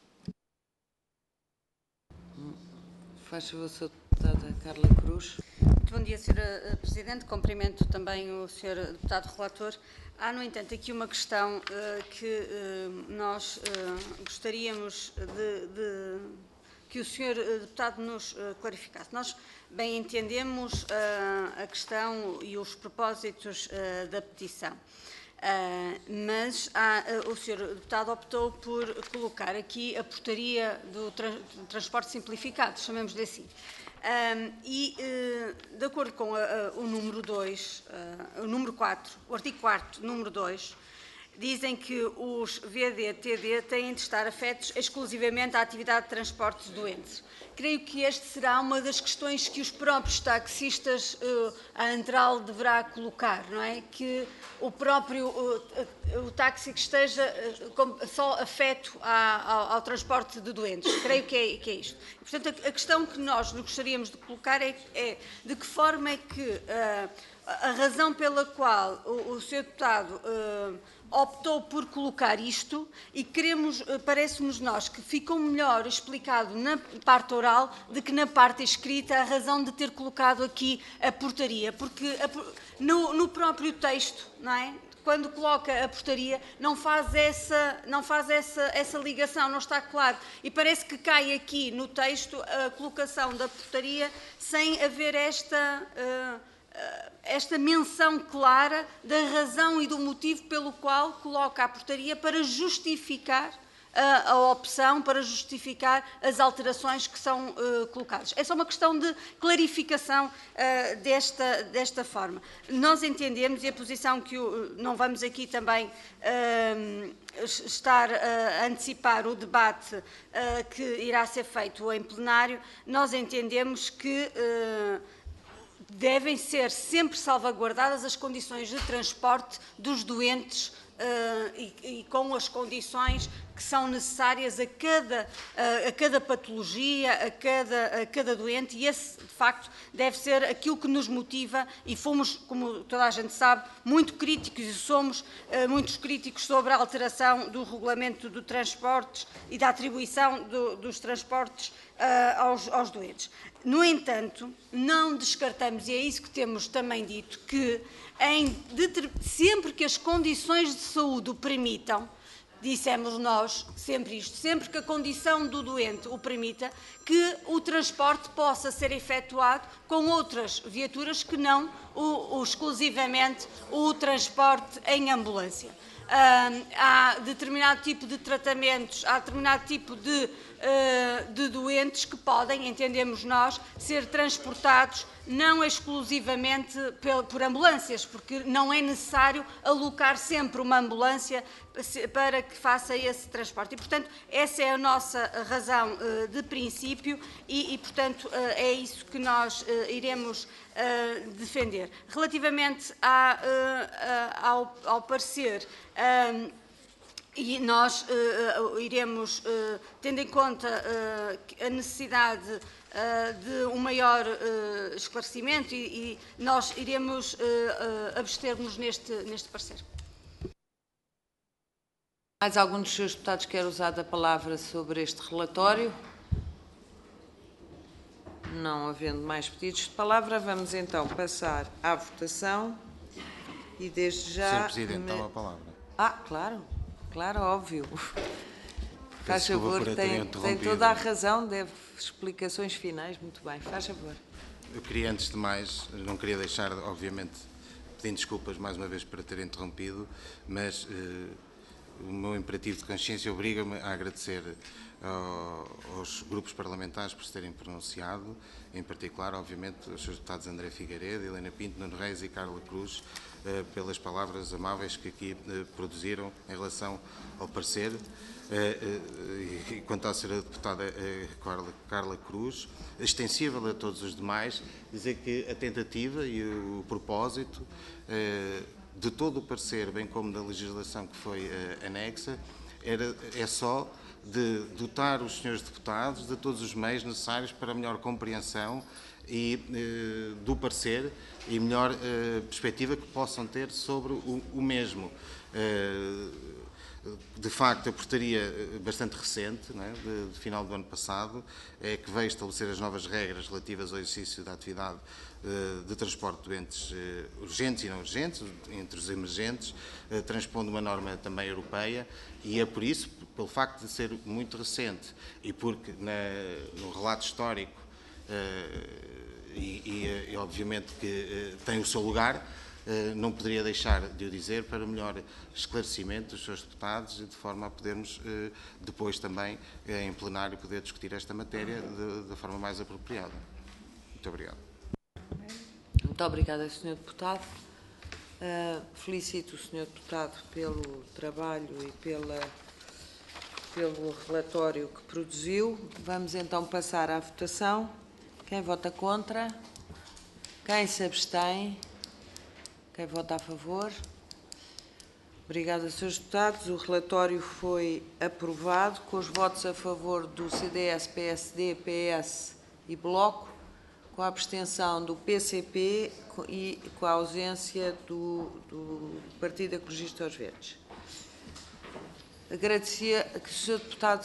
Faz favor, senhora Deputada Carla Cruz. Muito bom dia, senhora Presidente. Cumprimento também o senhor Deputado Relator. Há, no entanto, aqui uma questão uh, que uh, nós uh, gostaríamos de, de que o senhor Deputado nos uh, clarificasse. Nós bem entendemos uh, a questão e os propósitos uh, da petição. Uh, mas há, uh, o senhor Deputado optou por colocar aqui a portaria do tra transporte simplificado, chamemos-lhe assim. Um, e, uh, de acordo com a, a, o número dois, uh, o número quatro, o artigo quarto, número dois, dizem que os V D T D têm de estar afetos exclusivamente à atividade de transporte de doentes. Creio que este será uma das questões que os próprios taxistas, uh, a Antral deverá colocar, não é? Que o próprio uh, o táxi que esteja uh, com, só afeto à, ao, ao transporte de doentes. Creio que é, que é isto. E, portanto, a, a questão que nós gostaríamos de colocar é, é de que forma é que uh, a razão pela qual o, o senhor Deputado uh, optou por colocar isto e queremos, parece-nos nós, que ficou melhor explicado na parte oral do que na parte escrita a razão de ter colocado aqui a portaria, porque a, no, no próprio texto, não é? Quando coloca a portaria, não faz, essa, não faz essa, essa ligação, não está claro. E parece que cai aqui no texto a colocação da portaria sem haver esta... Uh, esta menção clara da razão e do motivo pelo qual coloca a portaria para justificar a, a opção, para justificar as alterações que são uh, colocadas. É só uma questão de clarificação uh, desta, desta forma. Nós entendemos, e a posição que o, não vamos aqui também uh, estar a antecipar o debate uh, que irá ser feito em plenário, nós entendemos que uh, devem ser sempre salvaguardadas as condições de transporte dos doentes uh, e, e com as condições que são necessárias a cada, uh, a cada patologia, a cada, a cada doente, e esse, de facto, deve ser aquilo que nos motiva, e fomos, como toda a gente sabe, muito críticos, e somos uh, muitos críticos sobre a alteração do regulamento do transportes e da atribuição do, dos transportes uh, aos, aos doentes. No entanto, não descartamos, e é isso que temos também dito, que em, sempre que as condições de saúde o permitam, dissemos nós sempre isto, sempre que a condição do doente o permita, que o transporte possa ser efetuado com outras viaturas que não o, o, exclusivamente o transporte em ambulância. Uh, há determinado tipo de tratamentos, há determinado tipo de, uh, de doentes que podem, entendemos nós, ser transportados não exclusivamente por, por ambulâncias, porque não é necessário alocar sempre uma ambulância para que faça esse transporte. E, portanto, essa é a nossa razão uh, de princípio e, e portanto, uh, é isso que nós uh, iremos uh, defender. Relativamente à, uh, ao, ao parecer, uh, e nós uh, iremos, uh, tendo em conta uh, a necessidade uh, de um maior uh, esclarecimento, e, e nós iremos uh, uh, abster-nos neste, neste parecer. Mais algum dos seus deputados quer usar a palavra sobre este relatório? Não havendo mais pedidos de palavra, vamos então passar à votação. E desde já... senhor Presidente, me... toma a palavra. Ah, claro, claro, óbvio. Faz favor, tem, tem toda a razão, deve explicações finais, muito bem, faz favor. Eu queria, antes de mais, não queria deixar, obviamente, pedindo desculpas mais uma vez para ter interrompido, mas... Eh, o meu imperativo de consciência obriga-me a agradecer aos grupos parlamentares por se terem pronunciado, em particular, obviamente, aos seus deputados André Figueiredo, Helena Pinto, Nuno Reis e Carla Cruz, pelas palavras amáveis que aqui produziram em relação ao parecer. E quanto à senhora deputada Carla, Carla Cruz, extensível a todos os demais, dizer que a tentativa e o propósito de todo o parecer, bem como da legislação que foi anexa, era, é só de dotar os senhores deputados de todos os meios necessários para a melhor compreensão e, eh, do parecer e melhor eh, perspectiva que possam ter sobre o, o mesmo. Eh, de facto, a portaria bastante recente, não é, de, de final do ano passado, é que veio estabelecer as novas regras relativas ao exercício da atividade eh, de transporte de doentes eh, urgentes e não urgentes, entre os emergentes, eh, transpondo uma norma também europeia, e é por isso, pelo facto de ser muito recente e porque na, no relato histórico uh, e, e, e obviamente que uh, tem o seu lugar, uh, não poderia deixar de o dizer para melhor esclarecimento dos seus deputados e de forma a podermos uh, depois também uh, em plenário poder discutir esta matéria da forma mais apropriada. Muito obrigado. Muito obrigada, senhor Deputado. Uh, felicito o senhor Deputado pelo trabalho e pela, pelo relatório que produziu. Vamos então passar à votação. Quem vota contra? Quem se abstém? Quem vota a favor? Obrigada, senhores Deputados. O relatório foi aprovado com os votos a favor do C D S, P S D, P S e Bloco, com a abstenção do P C P e com a ausência do, do Partido Ecologista aos Verdes. Agradecia que o senhor Deputado...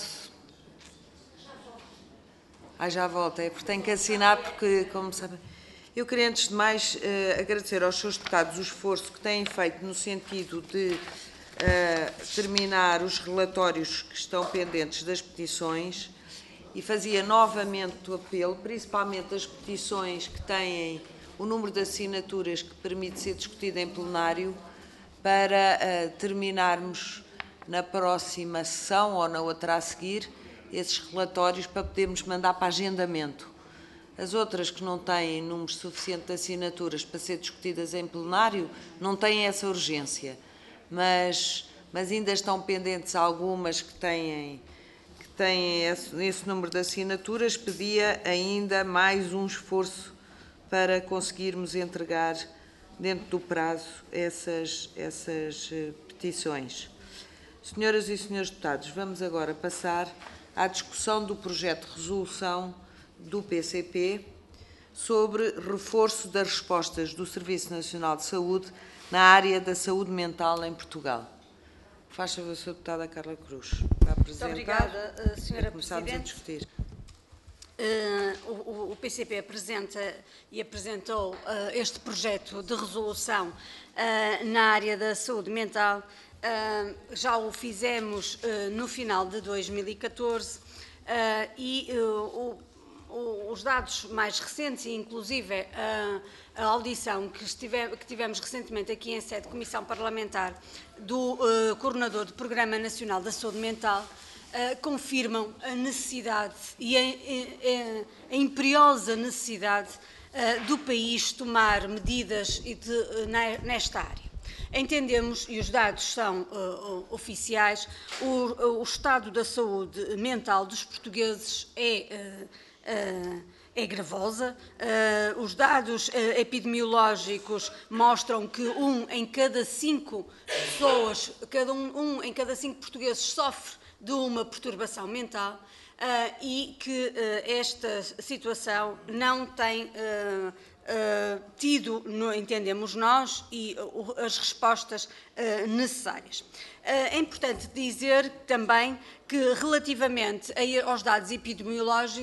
Ah, já volta, é porque tenho que assinar, porque, como sabem... Eu queria, antes de mais, eh, agradecer aos senhores deputados o esforço que têm feito no sentido de eh, terminar os relatórios que estão pendentes das petições, e fazia novamente o apelo, principalmente das petições que têm o número de assinaturas que permite ser discutido em plenário, para uh, terminarmos na próxima sessão ou na outra a seguir esses relatórios para podermos mandar para agendamento. As outras que não têm número suficiente de assinaturas para ser discutidas em plenário não têm essa urgência, mas, mas ainda estão pendentes algumas que têm... têm esse, esse número de assinaturas. Pedia ainda mais um esforço para conseguirmos entregar dentro do prazo essas, essas petições. Senhoras e senhores deputados, vamos agora passar à discussão do projeto de resolução do P C P sobre reforço das respostas do Serviço Nacional de Saúde na área da saúde mental em Portugal. Faz favor, senhora Deputada Carla Cruz, para apresentar. Muito obrigada, senhora Começamos Presidente. a discutir. Uh, o, o P C P apresenta e apresentou uh, este projeto de resolução uh, na área da saúde mental. Uh, já o fizemos uh, no final de dois mil e catorze uh, e uh, o, o, os dados mais recentes, e inclusive uh, a audição que, estive, que tivemos recentemente aqui em sede de Comissão Parlamentar do uh, Coordenador do Programa Nacional da Saúde Mental, Uh, confirmam a necessidade e a, a, a imperiosa necessidade uh, do país tomar medidas de, uh, nesta área. Entendemos, e os dados são uh, oficiais, o, o estado da saúde mental dos portugueses é, uh, uh, é gravosa. Uh, os dados uh, epidemiológicos mostram que um em cada cinco pessoas, cada um, um em cada cinco portugueses sofre de uma perturbação mental uh, e que uh, esta situação não tem uh, uh, tido, no, entendemos nós, e uh, as respostas uh, necessárias. Uh, é importante dizer também que, relativamente a, aos dados epidemiológicos,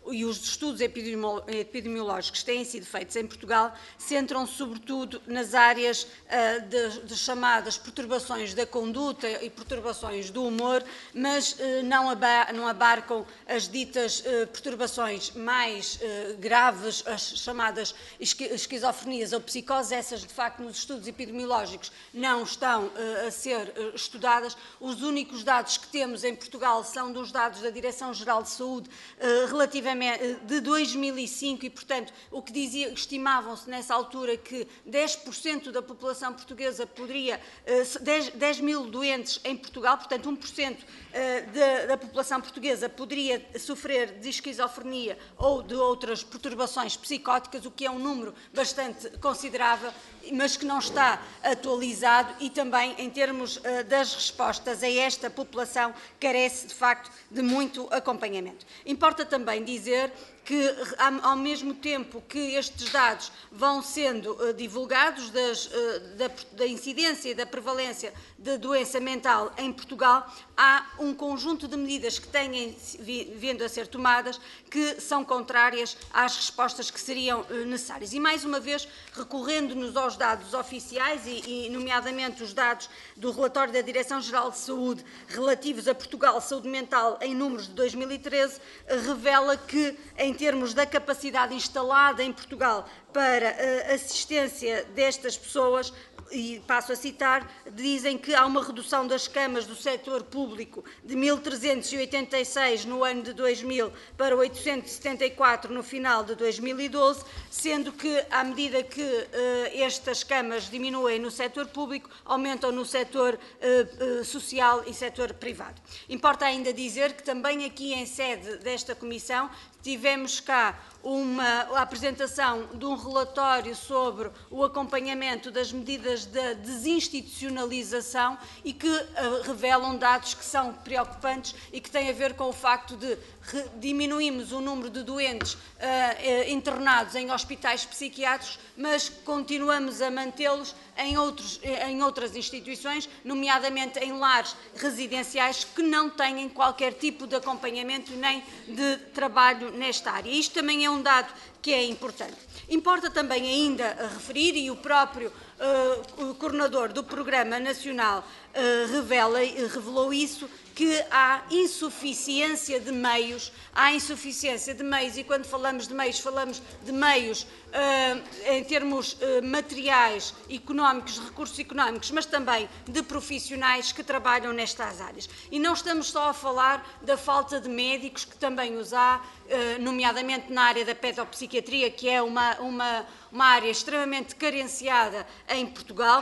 e os estudos epidemiológicos que têm sido feitos em Portugal centram sobretudo nas áreas uh, de, de chamadas perturbações da conduta e perturbações do humor, mas uh, não, aba não abarcam as ditas uh, perturbações mais uh, graves, as chamadas esqui esquizofrenias ou psicoses. Essas, de facto, nos estudos epidemiológicos não estão uh, a ser uh, estudadas. Os únicos dados que temos em Portugal são dos dados da Direção-Geral de Saúde uh, relativamente uh, de dois mil e cinco e, portanto, o que dizia, estimavam-se nessa altura que dez por cento da população portuguesa poderia, uh, dez, dez mil doentes em Portugal, portanto, um por cento uh, da, da população portuguesa poderia sofrer de esquizofrenia ou de outras perturbações psicóticas, o que é um número bastante considerável, mas que não está atualizado e também, em termos uh, das respostas a esta população, carece, de facto, de muito acompanhamento. Importa também dizer que, ao mesmo tempo que estes dados vão sendo uh, divulgados das, uh, da, da incidência e da prevalência de doença mental em Portugal, há um conjunto de medidas que têm vindo a ser tomadas que são contrárias às respostas que seriam uh, necessárias. E, mais uma vez, recorrendo-nos aos dados oficiais, e, e nomeadamente os dados do relatório da Direção-Geral de Saúde relativos a Portugal, saúde mental, em números de dois mil e treze, uh, revela que, em termos da capacidade instalada em Portugal para a assistência destas pessoas, e passo a citar, dizem que há uma redução das camas do setor público de mil trezentos e oitenta e seis no ano de dois mil para oitocentos e setenta e quatro no final de dois mil e doze, sendo que, à medida que uh, estas camas diminuem no setor público, aumentam no setor uh, uh, social e setor privado. Importa ainda dizer que também aqui em sede desta Comissão tivemos cá uma a apresentação de um relatório sobre o acompanhamento das medidas de desinstitucionalização e que uh, revelam dados que são preocupantes e que têm a ver com o facto de diminuímos o número de doentes uh, uh, internados em hospitais psiquiátricos, mas continuamos a mantê-los em, outros, em outras instituições, nomeadamente em lares residenciais que não têm qualquer tipo de acompanhamento nem de trabalho nesta área. Isto também é um dado que é importante. Importa também ainda referir, e o próprio uh, o coordenador do Programa Nacional uh, revela, revelou isso, que há insuficiência de meios, há insuficiência de meios, e quando falamos de meios, falamos de meios uh, em termos uh, materiais, económicos, recursos económicos, mas também de profissionais que trabalham nestas áreas. E não estamos só a falar da falta de médicos, que também os há, uh, nomeadamente na área da pedopsiquiatria, que é uma, uma, uma área extremamente carenciada em Portugal,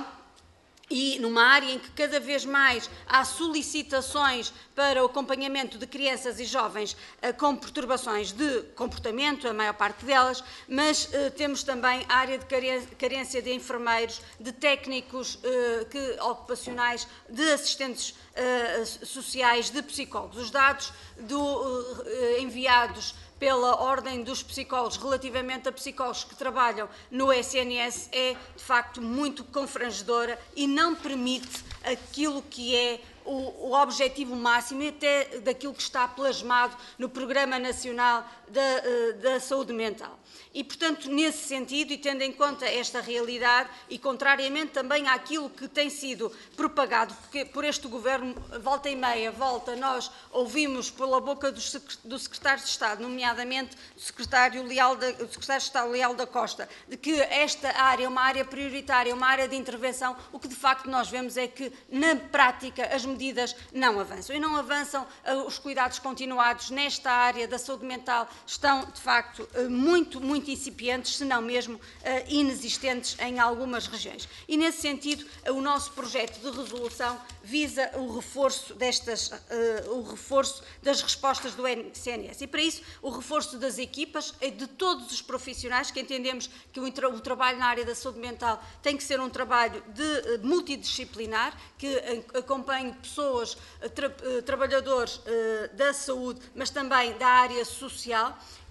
e numa área em que cada vez mais há solicitações para o acompanhamento de crianças e jovens uh, com perturbações de comportamento, a maior parte delas, mas uh, temos também a área de carência de enfermeiros, de técnicos uh, que, ocupacionais, de assistentes uh, sociais, de psicólogos. Os dados do, uh, enviados pela Ordem dos Psicólogos relativamente a psicólogos que trabalham no S N S é, de facto, muito confrangedora e não permite aquilo que é o, o objetivo máximo e até daquilo que está plasmado no Programa Nacional da, da Saúde Mental. E, portanto, nesse sentido, e tendo em conta esta realidade, e contrariamente também àquilo que tem sido propagado por este Governo, volta e meia, volta, nós ouvimos pela boca do Secretário de Estado, nomeadamente do Secretário, Leal da, do Secretário de Estado Leal da Costa, de que esta área é uma área prioritária, uma área de intervenção. O que de facto nós vemos é que, na prática, as medidas não avançam. E não avançam, os cuidados continuados nesta área da saúde mental estão, de facto, muito, muito incipientes, se não mesmo uh, inexistentes em algumas regiões. E, nesse sentido, o nosso projeto de resolução visa o reforço, destas, uh, o reforço das respostas do S N S. E, para isso, o reforço das equipas e de todos os profissionais, que entendemos que o, o trabalho na área da saúde mental tem que ser um trabalho de, uh, multidisciplinar, que uh, acompanhe pessoas, uh, tra uh, trabalhadores uh, da saúde, mas também da área social.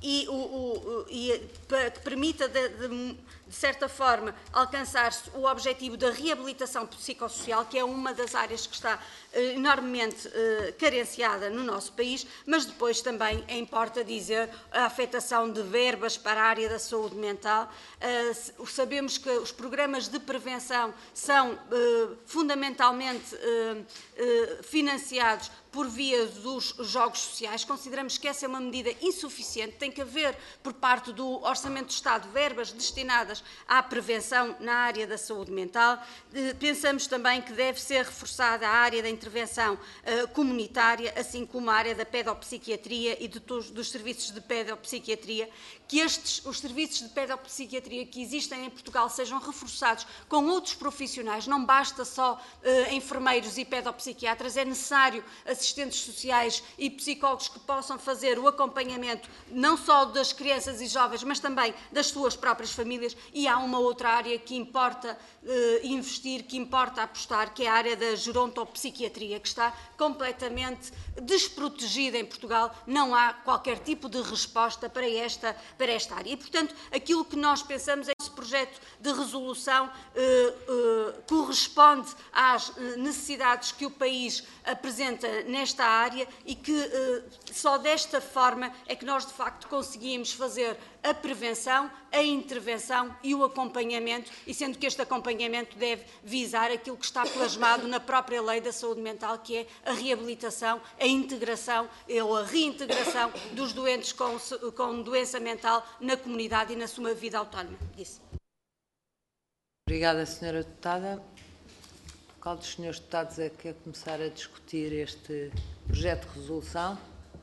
e, o, o, e que permita, de, de, de certa forma, alcançar-se o objetivo da reabilitação psicossocial, que é uma das áreas que está eh, enormemente eh, carenciada no nosso país, mas depois também importa dizer a afetação de verbas para a área da saúde mental. Eh, sabemos que os programas de prevenção são eh, fundamentalmente eh, eh, financiados por via dos jogos sociais. Consideramos que essa é uma medida insuficiente. Tem que haver, por parte do Orçamento do Estado, verbas destinadas à prevenção na área da saúde mental. Pensamos também que deve ser reforçada a área da intervenção uh, comunitária, assim como a área da pedopsiquiatria e de todos, dos serviços de pedopsiquiatria, que estes, os serviços de pedopsiquiatria que existem em Portugal sejam reforçados com outros profissionais. Não basta só uh, enfermeiros e pedopsiquiatras, é necessário assistentes sociais e psicólogos que possam fazer o acompanhamento não só das crianças e jovens, mas também das suas próprias famílias. E há uma outra área que importa uh, investir, que importa apostar, que é a área da gerontopsiquiatria, que está completamente desprotegida em Portugal. Não há qualquer tipo de resposta para esta, para esta área. E, portanto, aquilo que nós pensamos é que esse projeto de resolução uh, uh, corresponde às necessidades que o país apresenta nesta área e que uh, só desta forma é que nós, de facto, conseguimos fazer a prevenção, a intervenção e o acompanhamento, e sendo que este acompanhamento deve visar aquilo que está plasmado na própria Lei da Saúde Mental, que é a reabilitação, a integração ou a reintegração dos doentes com, com doença mental na comunidade e na sua vida autónoma. Isso. Obrigada, senhora Deputada. Qual dos senhores deputados é que quer começar a discutir este projeto de resolução?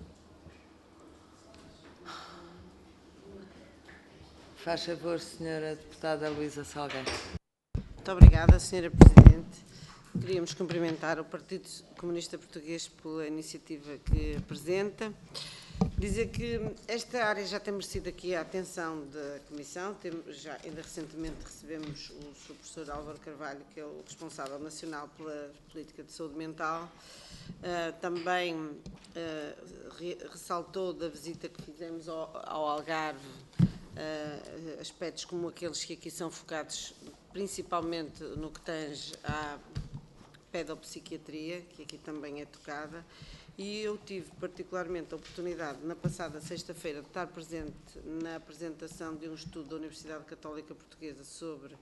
Faz favor, senhora Deputada Luísa Salgueiro. Muito obrigada, senhora Presidente. Queríamos cumprimentar o Partido Comunista Português pela iniciativa que apresenta. Dizer que esta área já tem merecido aqui a atenção da Comissão. Temos, já, ainda recentemente recebemos o senhor professor Álvaro Carvalho, que é o responsável nacional pela política de saúde mental. Uh, também uh, re, ressaltou da visita que fizemos ao, ao Algarve uh, aspectos como aqueles que aqui são focados principalmente no que tange à pedopsiquiatria, que aqui também é tocada. E eu tive particularmente a oportunidade, na passada sexta-feira, de estar presente na apresentação de um estudo da Universidade Católica Portuguesa sobre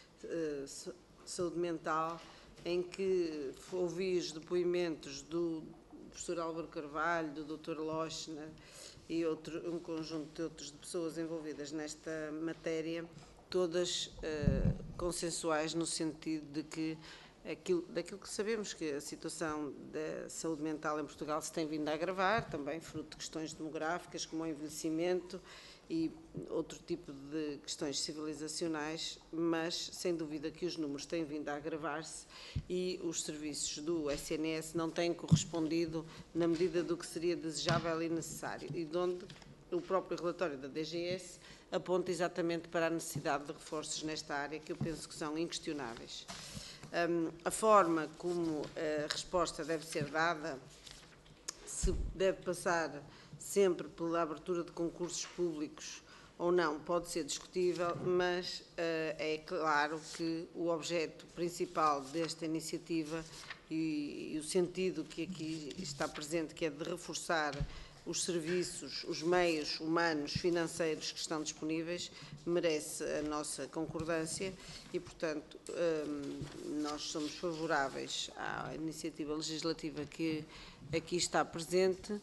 uh, saúde mental, em que ouvi os depoimentos do professor Álvaro Carvalho, do doutor Lochner e outro, um conjunto de outras pessoas envolvidas nesta matéria, todas uh, consensuais no sentido de que Aquilo, daquilo que sabemos que a situação da saúde mental em Portugal se tem vindo a agravar, também fruto de questões demográficas, como o envelhecimento e outro tipo de questões civilizacionais, mas sem dúvida que os números têm vindo a agravar-se e os serviços do S N S não têm correspondido na medida do que seria desejável e necessário, e de onde o próprio relatório da D G S aponta exatamente para a necessidade de reforços nesta área, que eu penso que são inquestionáveis. Um, a forma como a resposta deve ser dada, se deve passar sempre pela abertura de concursos públicos ou não, pode ser discutível, mas uh, é claro que o objeto principal desta iniciativa e, e o sentido que aqui está presente, que é de reforçar os serviços, os meios humanos, financeiros que estão disponíveis, merece a nossa concordância e, portanto, nós somos favoráveis à iniciativa legislativa que aqui está presente.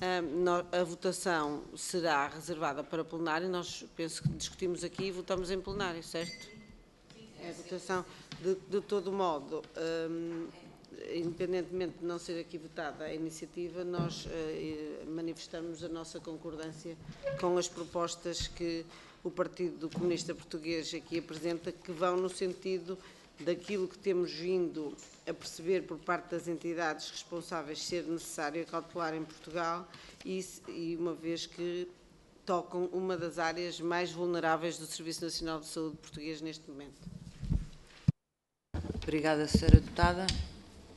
A votação será reservada para plenário. Nós penso que discutimos aqui e votamos em plenário, certo? É a votação. De, de todo modo, independentemente de não ser aqui votada a iniciativa, nós eh, manifestamos a nossa concordância com as propostas que o Partido Comunista Português aqui apresenta, que vão no sentido daquilo que temos vindo a perceber por parte das entidades responsáveis ser necessário cautelar em Portugal e, e uma vez que tocam uma das áreas mais vulneráveis do Serviço Nacional de Saúde português neste momento. Obrigada, senhora Deputada.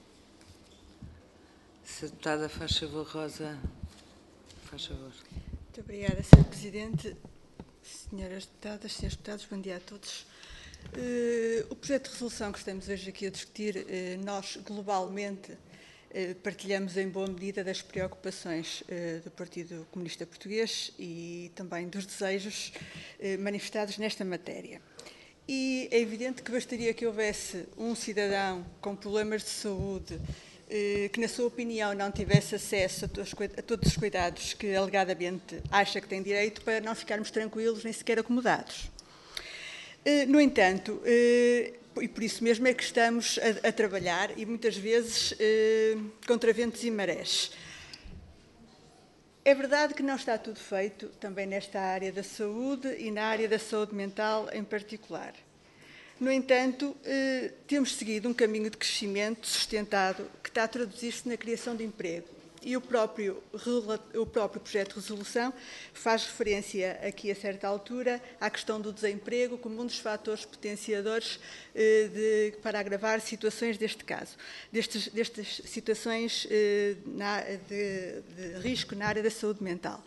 Senhora Deputada, faz favor, Rosa, faz favor. Muito obrigada, senhor Presidente. Senhoras deputadas, senhores deputados, bom dia a todos. Uh, o projeto de resolução que estamos hoje aqui a discutir, uh, nós globalmente uh, partilhamos em boa medida das preocupações uh, do Partido Comunista Português e também dos desejos uh, manifestados nesta matéria. E é evidente que bastaria que houvesse um cidadão com problemas de saúde que, na sua opinião, não tivesse acesso a todos, a todos os cuidados que alegadamente acha que tem direito, para não ficarmos tranquilos nem sequer acomodados. No entanto, e por isso mesmo é que estamos a, a trabalhar, e muitas vezes contra ventos e marés. É verdade que não está tudo feito também nesta área da saúde e na área da saúde mental em particular. No entanto, eh, temos seguido um caminho de crescimento sustentado que está a traduzir-se na criação de emprego. E o próprio, o próprio projeto de resolução faz referência aqui a certa altura à questão do desemprego como um dos fatores potenciadores eh, de, para agravar situações deste caso, destes, destas situações eh, na, de, de risco na área da saúde mental.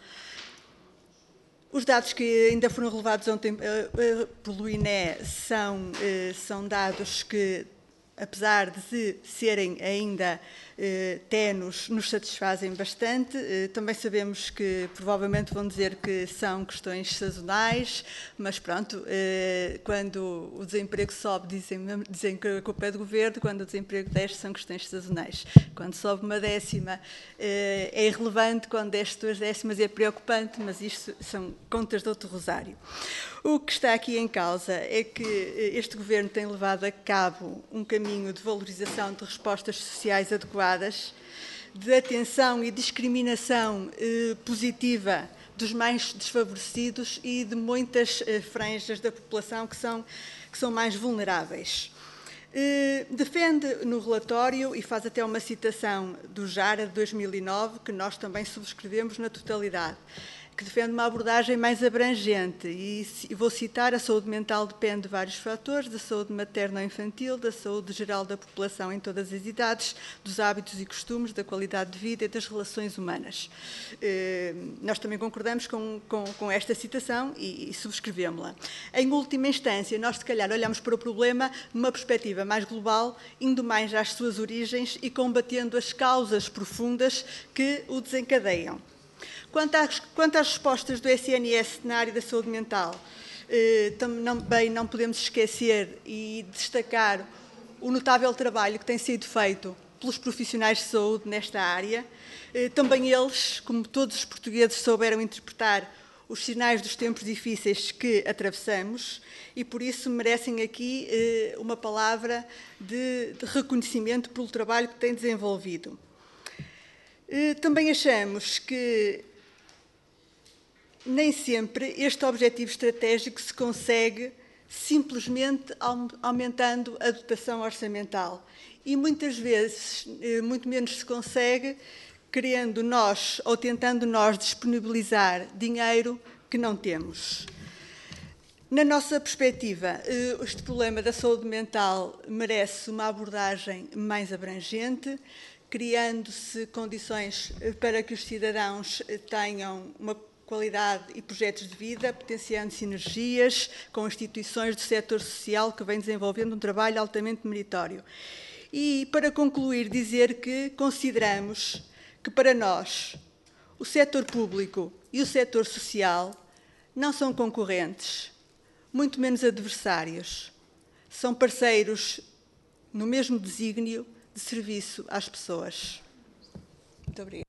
Os dados que ainda foram relevados ontem uh, uh, pelo I N E são, uh, são dados que, apesar de serem ainda uh, tenos, nos satisfazem bastante. Uh, também sabemos que provavelmente vão dizer que são questões sazonais, mas pronto, uh, quando o desemprego sobe dizem, dizem que a culpa é do governo, quando o desemprego desce são questões sazonais. Quando sobe uma décima uh, é irrelevante, quando desce duas décimas é preocupante, mas isto são contas de outro rosário. O que está aqui em causa é que este Governo tem levado a cabo um caminho de valorização de respostas sociais adequadas, de atenção e discriminação eh, positiva dos mais desfavorecidos e de muitas eh, franjas da população que são, que são mais vulneráveis. Eh, defende no relatório, e faz até uma citação do JARA de dois mil e nove, que nós também subscrevemos na totalidade, que defende uma abordagem mais abrangente, e vou citar: a saúde mental depende de vários fatores, da saúde materno-infantil, da saúde geral da população em todas as idades, dos hábitos e costumes, da qualidade de vida e das relações humanas. Eh, nós também concordamos com, com, com esta citação e, e subscrevemos-la. Em última instância, nós se calhar olhamos para o problema numa perspectiva mais global, indo mais às suas origens e combatendo as causas profundas que o desencadeiam. Quanto às, quanto às respostas do S N S na área da saúde mental, eh, também não podemos esquecer e destacar o notável trabalho que tem sido feito pelos profissionais de saúde nesta área. Eh, também eles, como todos os portugueses, souberam interpretar os sinais dos tempos difíceis que atravessamos e, por isso, merecem aqui eh, uma palavra de, de reconhecimento pelo trabalho que têm desenvolvido. Eh, também achamos que nem sempre este objetivo estratégico se consegue simplesmente aumentando a dotação orçamental. E muitas vezes, muito menos se consegue querendo nós ou tentando nós disponibilizar dinheiro que não temos. Na nossa perspectiva, este problema da saúde mental merece uma abordagem mais abrangente, criando-se condições para que os cidadãos tenham uma qualidade e projetos de vida, potenciando sinergias com instituições do setor social que vêm desenvolvendo um trabalho altamente meritório. E, para concluir, dizer que consideramos que, para nós, o setor público e o setor social não são concorrentes, muito menos adversários. São parceiros no mesmo desígnio de serviço às pessoas. Muito obrigada.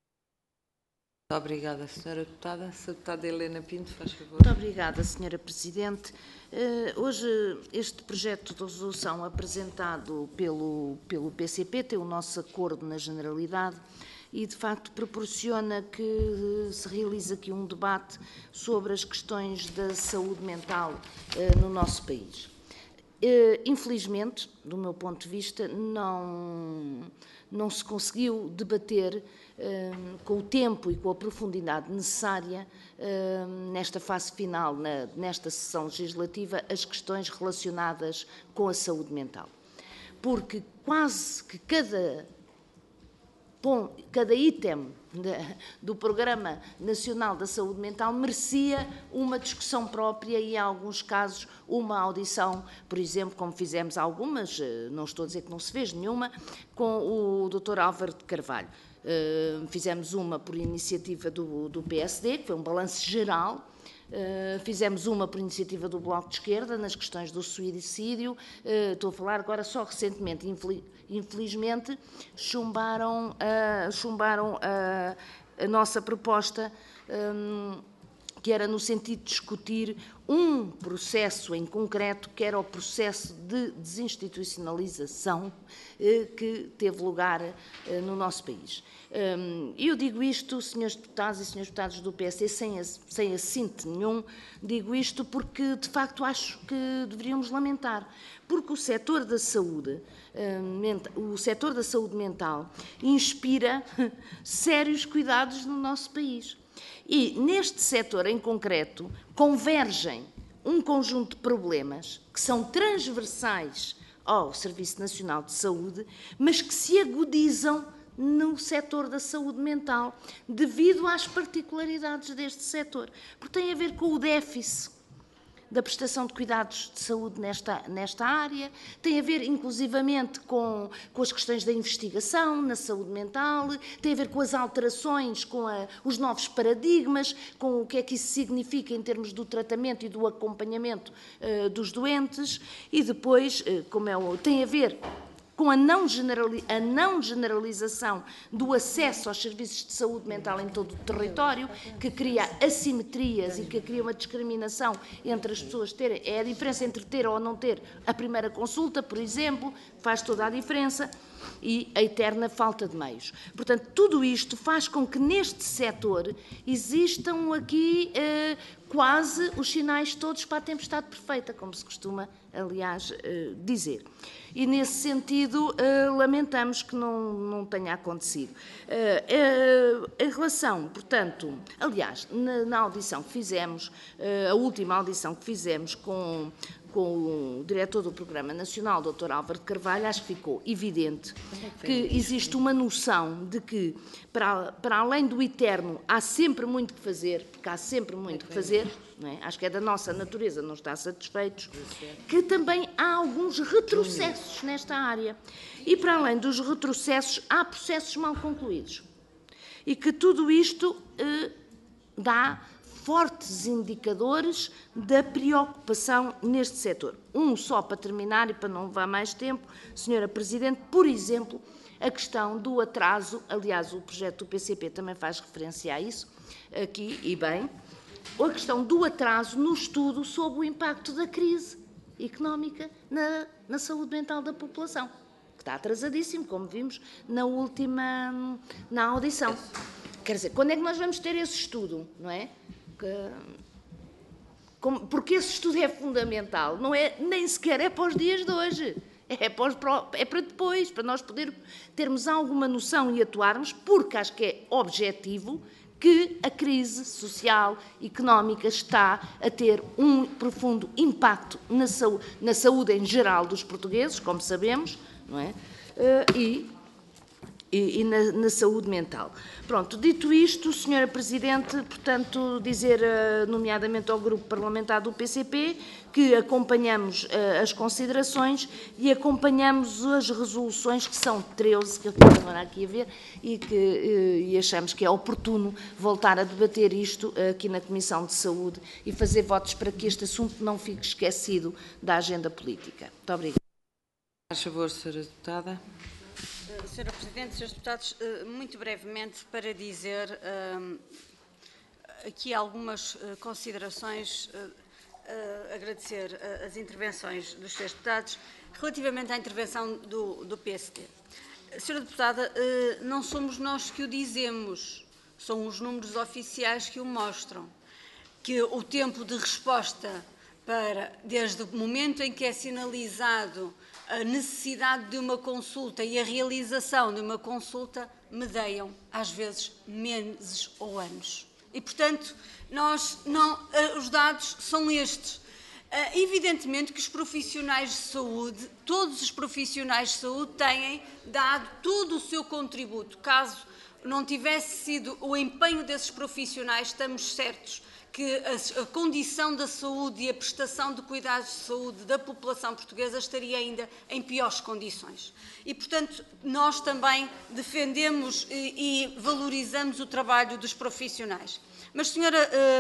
Muito obrigada, senhora Deputada. A Deputada Helena Pinto, faz favor. Muito obrigada, senhora Presidente. Uh, hoje, este projeto de resolução apresentado pelo, pelo P C P tem o nosso acordo na generalidade e, de facto, proporciona que se realize aqui um debate sobre as questões da saúde mental uh, no nosso país. Uh, infelizmente, do meu ponto de vista, não, não se conseguiu debater uh, com o tempo e com a profundidade necessária uh, nesta fase final, na, nesta sessão legislativa, as questões relacionadas com a saúde mental. Porque quase que cada cada item do Programa Nacional da Saúde Mental merecia uma discussão própria e, em alguns casos, uma audição, por exemplo, como fizemos algumas, não estou a dizer que não se fez nenhuma, com o doutor Álvaro de Carvalho. Uh, fizemos uma por iniciativa do, do P S D, que foi um balanço geral. Uh, fizemos uma por iniciativa do Bloco de Esquerda, nas questões do suicídio. Uh, estou a falar agora só recentemente. Infeliz, infelizmente, chumbaram, uh, chumbaram uh, a nossa proposta, um, que era no sentido de discutir um processo em concreto, que era o processo de desinstitucionalização eh, que teve lugar eh, no nosso país. E eu digo isto, senhores deputados e senhores deputados do P S D, sem, sem assinte nenhum, digo isto porque, de facto, acho que deveríamos lamentar, porque o setor da saúde, o setor da saúde mental inspira sérios cuidados no nosso país. E, neste setor em concreto, convergem um conjunto de problemas que são transversais ao Serviço Nacional de Saúde, mas que se agudizam no setor da saúde mental, devido às particularidades deste setor. Porque tem a ver com o déficit da prestação de cuidados de saúde nesta, nesta área, tem a ver inclusivamente com, com as questões da investigação na saúde mental, tem a ver com as alterações, com a, os novos paradigmas, com o que é que isso significa em termos do tratamento e do acompanhamento uh, dos doentes, e depois, uh, como é o, tem a ver com a não, generali a não generalização do acesso aos serviços de saúde mental em todo o território, que cria assimetrias e que cria uma discriminação entre as pessoas terem, é a diferença entre ter ou não ter a primeira consulta, por exemplo, faz toda a diferença, e a eterna falta de meios. Portanto, tudo isto faz com que neste setor existam aqui eh, quase os sinais todos para a tempestade perfeita, como se costuma, aliás, eh, dizer. E, nesse sentido, eh, lamentamos que não, não tenha acontecido. Eh, eh, em relação, portanto, aliás, na, na audição que fizemos, eh, a última audição que fizemos com com o diretor do Programa Nacional, doutor Álvaro de Carvalho, acho que ficou evidente que existe uma noção de que, para, para além do eterno, há sempre muito que fazer, porque há sempre muito que fazer, não é? Acho que é da nossa natureza não estar satisfeitos, que também há alguns retrocessos nesta área. E, para além dos retrocessos, há processos mal concluídos. E que tudo isto eh, dá fortes indicadores da preocupação neste setor. Um só para terminar e para não levar mais tempo, senhora Presidente, por exemplo, a questão do atraso, aliás, o projeto do P C P também faz referência a isso, aqui, e bem, a questão do atraso no estudo sobre o impacto da crise económica na, na saúde mental da população, que está atrasadíssimo, como vimos na última, na audição. Quer dizer, quando é que nós vamos ter esse estudo, não é? Porque esse estudo é fundamental, não é, nem sequer é para os dias de hoje, é para, é para depois, para nós poder, termos alguma noção e atuarmos, porque acho que é objetivo que a crise social, económica, está a ter um profundo impacto na saúde, na saúde em geral dos portugueses, como sabemos, não é? E e, e na, na saúde mental. Pronto, dito isto, senhora Presidente, portanto, dizer uh, nomeadamente ao Grupo Parlamentar do P C P que acompanhamos uh, as considerações e acompanhamos as resoluções, que são treze, que eu estou agora aqui a ver, e, que, uh, e achamos que é oportuno voltar a debater isto uh, aqui na Comissão de Saúde e fazer votos para que este assunto não fique esquecido da agenda política. Muito obrigada. Faz favor, senhora Deputada. senhora Presidente, senhores Deputados, muito brevemente para dizer um, aqui algumas considerações, uh, uh, agradecer as intervenções dos senhores Deputados relativamente à intervenção do, do P S D. senhora Deputada, uh, não somos nós que o dizemos, são os números oficiais que o mostram, que o tempo de resposta para, desde o momento em que é sinalizado a necessidade de uma consulta e a realização de uma consulta, medeiam, às vezes, meses ou anos. E, portanto, nós não, os dados são estes. Evidentemente que os profissionais de saúde, todos os profissionais de saúde têm dado todo o seu contributo. Caso não tivesse sido o empenho desses profissionais, estamos certos que a condição da saúde e a prestação de cuidados de saúde da população portuguesa estaria ainda em piores condições. E, portanto, nós também defendemos e, e valorizamos o trabalho dos profissionais. Mas, senhora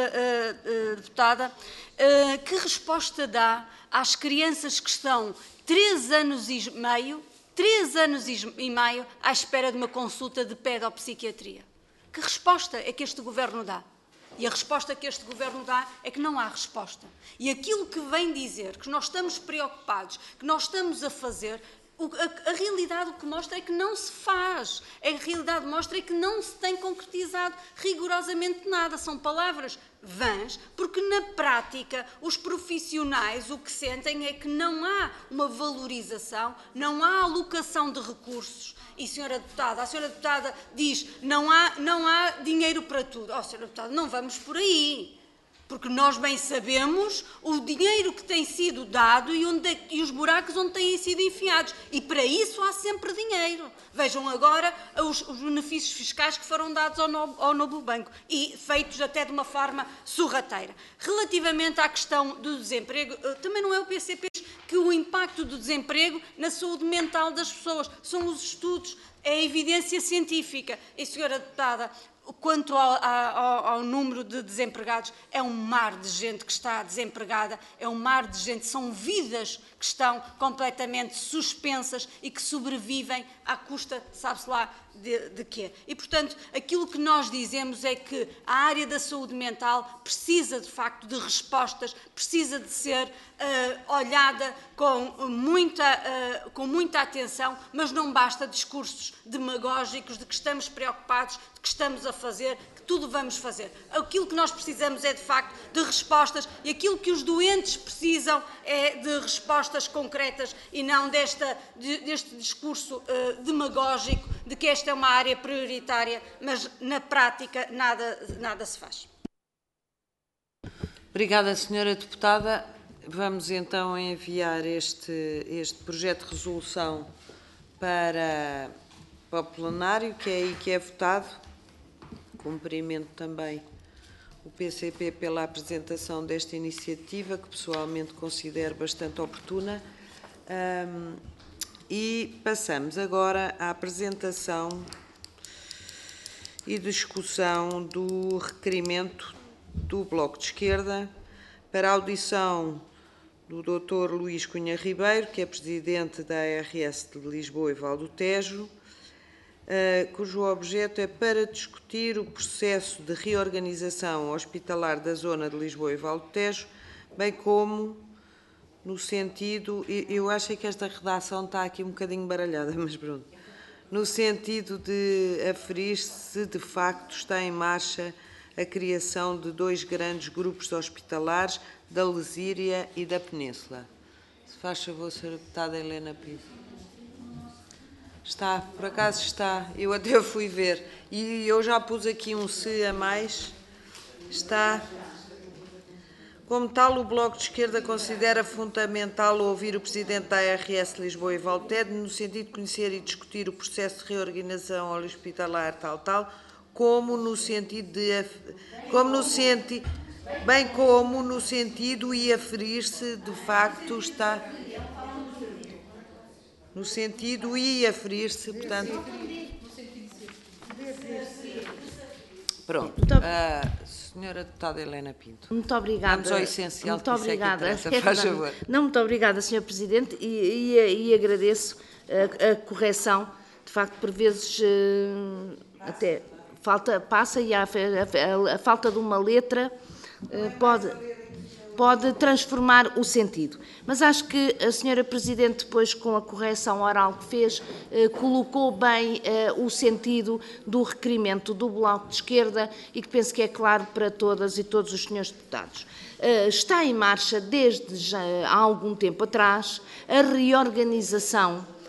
uh, uh, uh, deputada, uh, que resposta dá às crianças que estão três anos e meio, três anos e meio à espera de uma consulta de pedopsiquiatria? Que resposta é que este Governo dá? E a resposta que este Governo dá é que não há resposta. E aquilo que vem dizer, que nós estamos preocupados, que nós estamos a fazer, a, a realidade o que mostra é que não se faz. A realidade mostra é que não se tem concretizado rigorosamente nada. São palavras vãs, porque na prática os profissionais o que sentem é que não há uma valorização, não há alocação de recursos. E, senhora deputada, a senhora deputada diz não há, não há dinheiro para tudo. Oh, senhora deputada, não vamos por aí. Porque nós bem sabemos o dinheiro que tem sido dado e, onde, e os buracos onde têm sido enfiados. E para isso há sempre dinheiro. Vejam agora os, os benefícios fiscais que foram dados ao, no, ao Novo Banco e feitos até de uma forma sorrateira. Relativamente à questão do desemprego, também não é o P C P que o impacto do desemprego na saúde mental das pessoas. São os estudos, é a evidência científica. E, senhora deputada, quanto ao, ao, ao número de desempregados, é um mar de gente que está desempregada, é um mar de gente, são vidas que estão completamente suspensas e que sobrevivem à custa, sabe-se lá, de, de quê. E, portanto, aquilo que nós dizemos é que a área da saúde mental precisa, de facto, de respostas, precisa de ser uh, olhada com muita, uh, com muita atenção, mas não basta discursos demagógicos de que estamos preocupados, de que estamos a fazer, que tudo vamos fazer. Aquilo que nós precisamos é, de facto, de respostas e aquilo que os doentes precisam é de respostas concretas e não desta, deste discurso uh, demagógico de que esta é uma área prioritária, mas na prática nada, nada se faz. Obrigada, senhora deputada. Vamos então enviar este, este projeto de resolução para, para o plenário, que é aí que é votado. Cumprimento também o P C P pela apresentação desta iniciativa, que pessoalmente considero bastante oportuna. Um, e passamos agora à apresentação e discussão do requerimento do Bloco de Esquerda para a audição do doutor Luís Cunha Ribeiro, que é presidente da A R S de Lisboa e Val do Tejo, Uh, cujo objeto é para discutir o processo de reorganização hospitalar da zona de Lisboa e Val do Tejo, bem como no sentido, eu acho que esta redação está aqui um bocadinho baralhada, mas pronto, no sentido de aferir se de facto está em marcha a criação de dois grandes grupos hospitalares, da Lesíria e da Península. Se faz favor, senhora deputada Helena Pires. Está, por acaso está, eu até fui ver, e eu já pus aqui um se a mais, está. Como tal, o Bloco de Esquerda considera fundamental ouvir o Presidente da A R S Lisboa e Val do Tejo, no sentido de conhecer e discutir o processo de reorganização hospitalar tal, tal, como no sentido de, como no sentido, bem como no sentido e aferir-se, de facto, está... No sentido e aferir-se, portanto... Pronto. A senhora deputada Helena Pinto. Muito obrigada. Vamos ao essencial, muito obrigada. É que faz favor. Não, muito obrigada, senhor Presidente, e, e, e agradeço a, a correção. De facto, por vezes, até falta, passa e a, a, a, a falta de uma letra pode... pode transformar o sentido. Mas acho que a senhora Presidente, depois com a correção oral que fez, eh, colocou bem eh, o sentido do requerimento do Bloco de Esquerda e que penso que é claro para todas e todos os senhores deputados. Eh, está em marcha desde já há algum tempo atrás a reorganização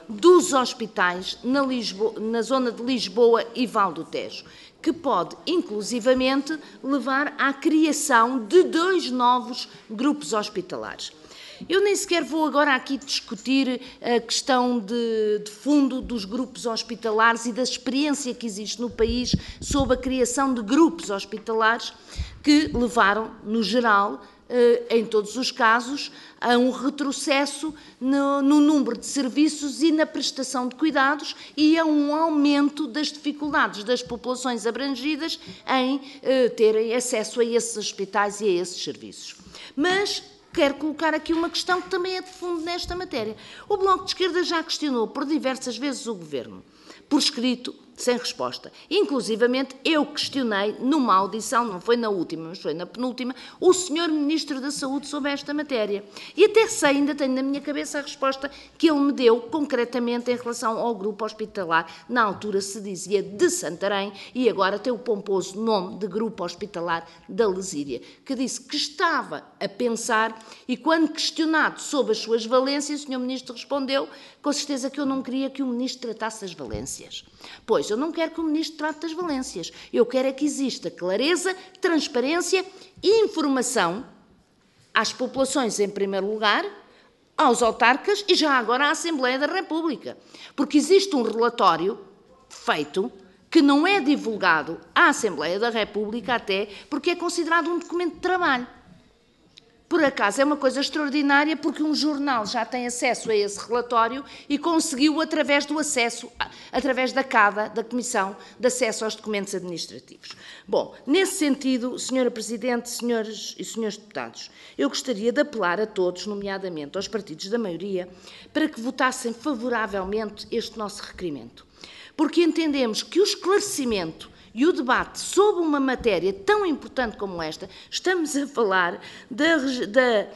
dos hospitais na, Lisboa, na zona de Lisboa e Val do Tejo, que pode, inclusivamente, levar à criação de dois novos grupos hospitalares. Eu nem sequer vou agora aqui discutir a questão de, de fundo dos grupos hospitalares e da experiência que existe no país sobre a criação de grupos hospitalares que levaram, no geral, em todos os casos, a um retrocesso no, no número de serviços e na prestação de cuidados e a um aumento das dificuldades das populações abrangidas em eh, terem acesso a esses hospitais e a esses serviços. Mas quero colocar aqui uma questão que também é de fundo nesta matéria. O Bloco de Esquerda já questionou por diversas vezes o Governo, por escrito, sem resposta. Inclusivamente, eu questionei numa audição, não foi na última, mas foi na penúltima, o senhor Ministro da Saúde sobre esta matéria. E até sei, ainda tenho na minha cabeça a resposta que ele me deu concretamente em relação ao grupo hospitalar. Na altura se dizia de Santarém e agora tem o pomposo nome de Grupo Hospitalar da Lesíria, que disse que estava a pensar e quando questionado sobre as suas valências, o senhor Ministro respondeu com certeza que eu não queria que o Ministro tratasse as valências. Pois, eu não quero que o Ministro trate das valências. Eu quero é que exista clareza, transparência e informação às populações, em primeiro lugar, aos autarcas e já agora à Assembleia da República. Porque existe um relatório feito que não é divulgado à Assembleia da República até porque é considerado um documento de trabalho. Por acaso, é uma coisa extraordinária porque um jornal já tem acesso a esse relatório e conseguiu através do acesso, através da CADA, da Comissão de Acesso aos Documentos Administrativos. Bom, nesse sentido, senhora Presidente, senhores e senhores deputados, eu gostaria de apelar a todos, nomeadamente aos partidos da maioria, para que votassem favoravelmente este nosso requerimento. Porque entendemos que o esclarecimento e o debate sobre uma matéria tão importante como esta, estamos a falar da, da,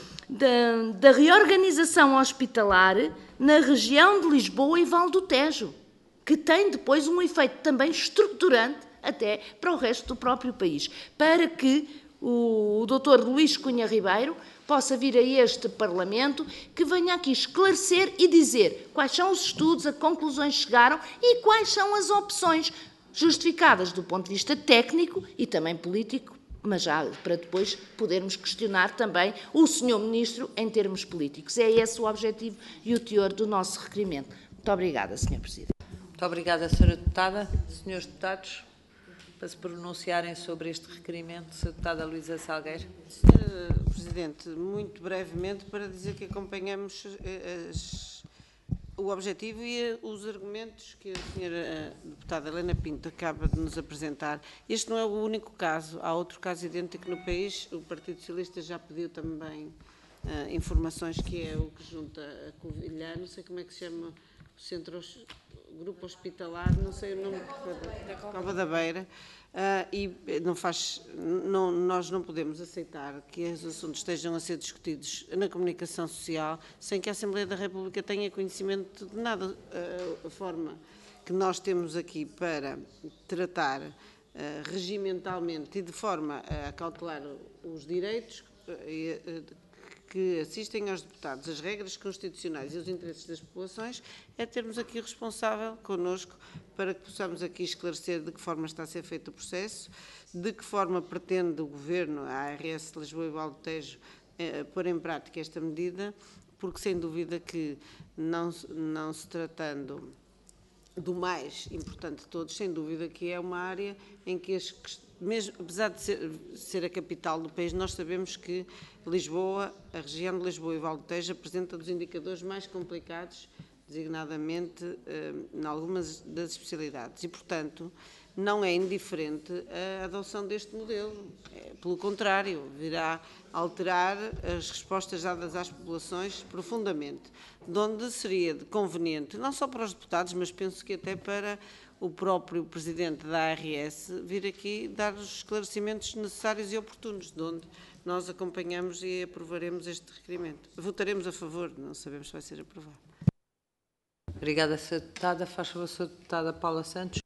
da, da reorganização hospitalar na região de Lisboa e Val do Tejo, que tem depois um efeito também estruturante até para o resto do próprio país, para que o, o doutor Luís Cunha Ribeiro possa vir a este Parlamento, que venha aqui esclarecer e dizer quais são os estudos, a conclusões chegaram e quais são as opções justificadas do ponto de vista técnico e também político, mas já para depois podermos questionar também o senhor Ministro em termos políticos. É esse o objetivo e o teor do nosso requerimento. Muito obrigada, senhor Presidente. Muito obrigada, senhora Deputada. Senhores Deputados, para se pronunciarem sobre este requerimento, senhora Deputada Luísa Salgueiro. senhora Presidente, muito brevemente para dizer que acompanhamos as o objetivo e os argumentos que a senhora deputada Helena Pinto acaba de nos apresentar. Este não é o único caso, há outro caso idêntico no país, o Partido Socialista já pediu também uh, informações, que é o que junta a Covilhã, não sei como é que se chama, o Centro o Grupo Hospitalar, não sei o nome, da Cova da Beira, uh, e não faz, não, nós não podemos aceitar que esses assuntos estejam a ser discutidos na comunicação social sem que a Assembleia da República tenha conhecimento de nada. Uh, a forma que nós temos aqui para tratar uh, regimentalmente e de forma a cautelar os direitos uh, uh, que assistem aos deputados, as regras constitucionais e os interesses das populações, é termos aqui responsável connosco para que possamos aqui esclarecer de que forma está a ser feito o processo, de que forma pretende o Governo, a A R S de Lisboa e Val do Tejo, eh, pôr em prática esta medida, porque sem dúvida que não, não se tratando do mais importante de todos, sem dúvida que é uma área em que, as, mesmo, apesar de ser, ser a capital do país, nós sabemos que Lisboa, a região de Lisboa e Val do Tejo apresenta dos indicadores mais complicados, designadamente eh, em algumas das especialidades e, portanto, não é indiferente a adoção deste modelo. É, pelo contrário, virá alterar as respostas dadas às populações profundamente, de onde seria conveniente, não só para os deputados, mas penso que até para o próprio Presidente da A R S vir aqui dar os esclarecimentos necessários e oportunos, de onde nós acompanhamos e aprovaremos este requerimento. Votaremos a favor, não sabemos se vai ser aprovado. Obrigada, senhora Deputada. Faz favor, senhora Deputada Paula Santos.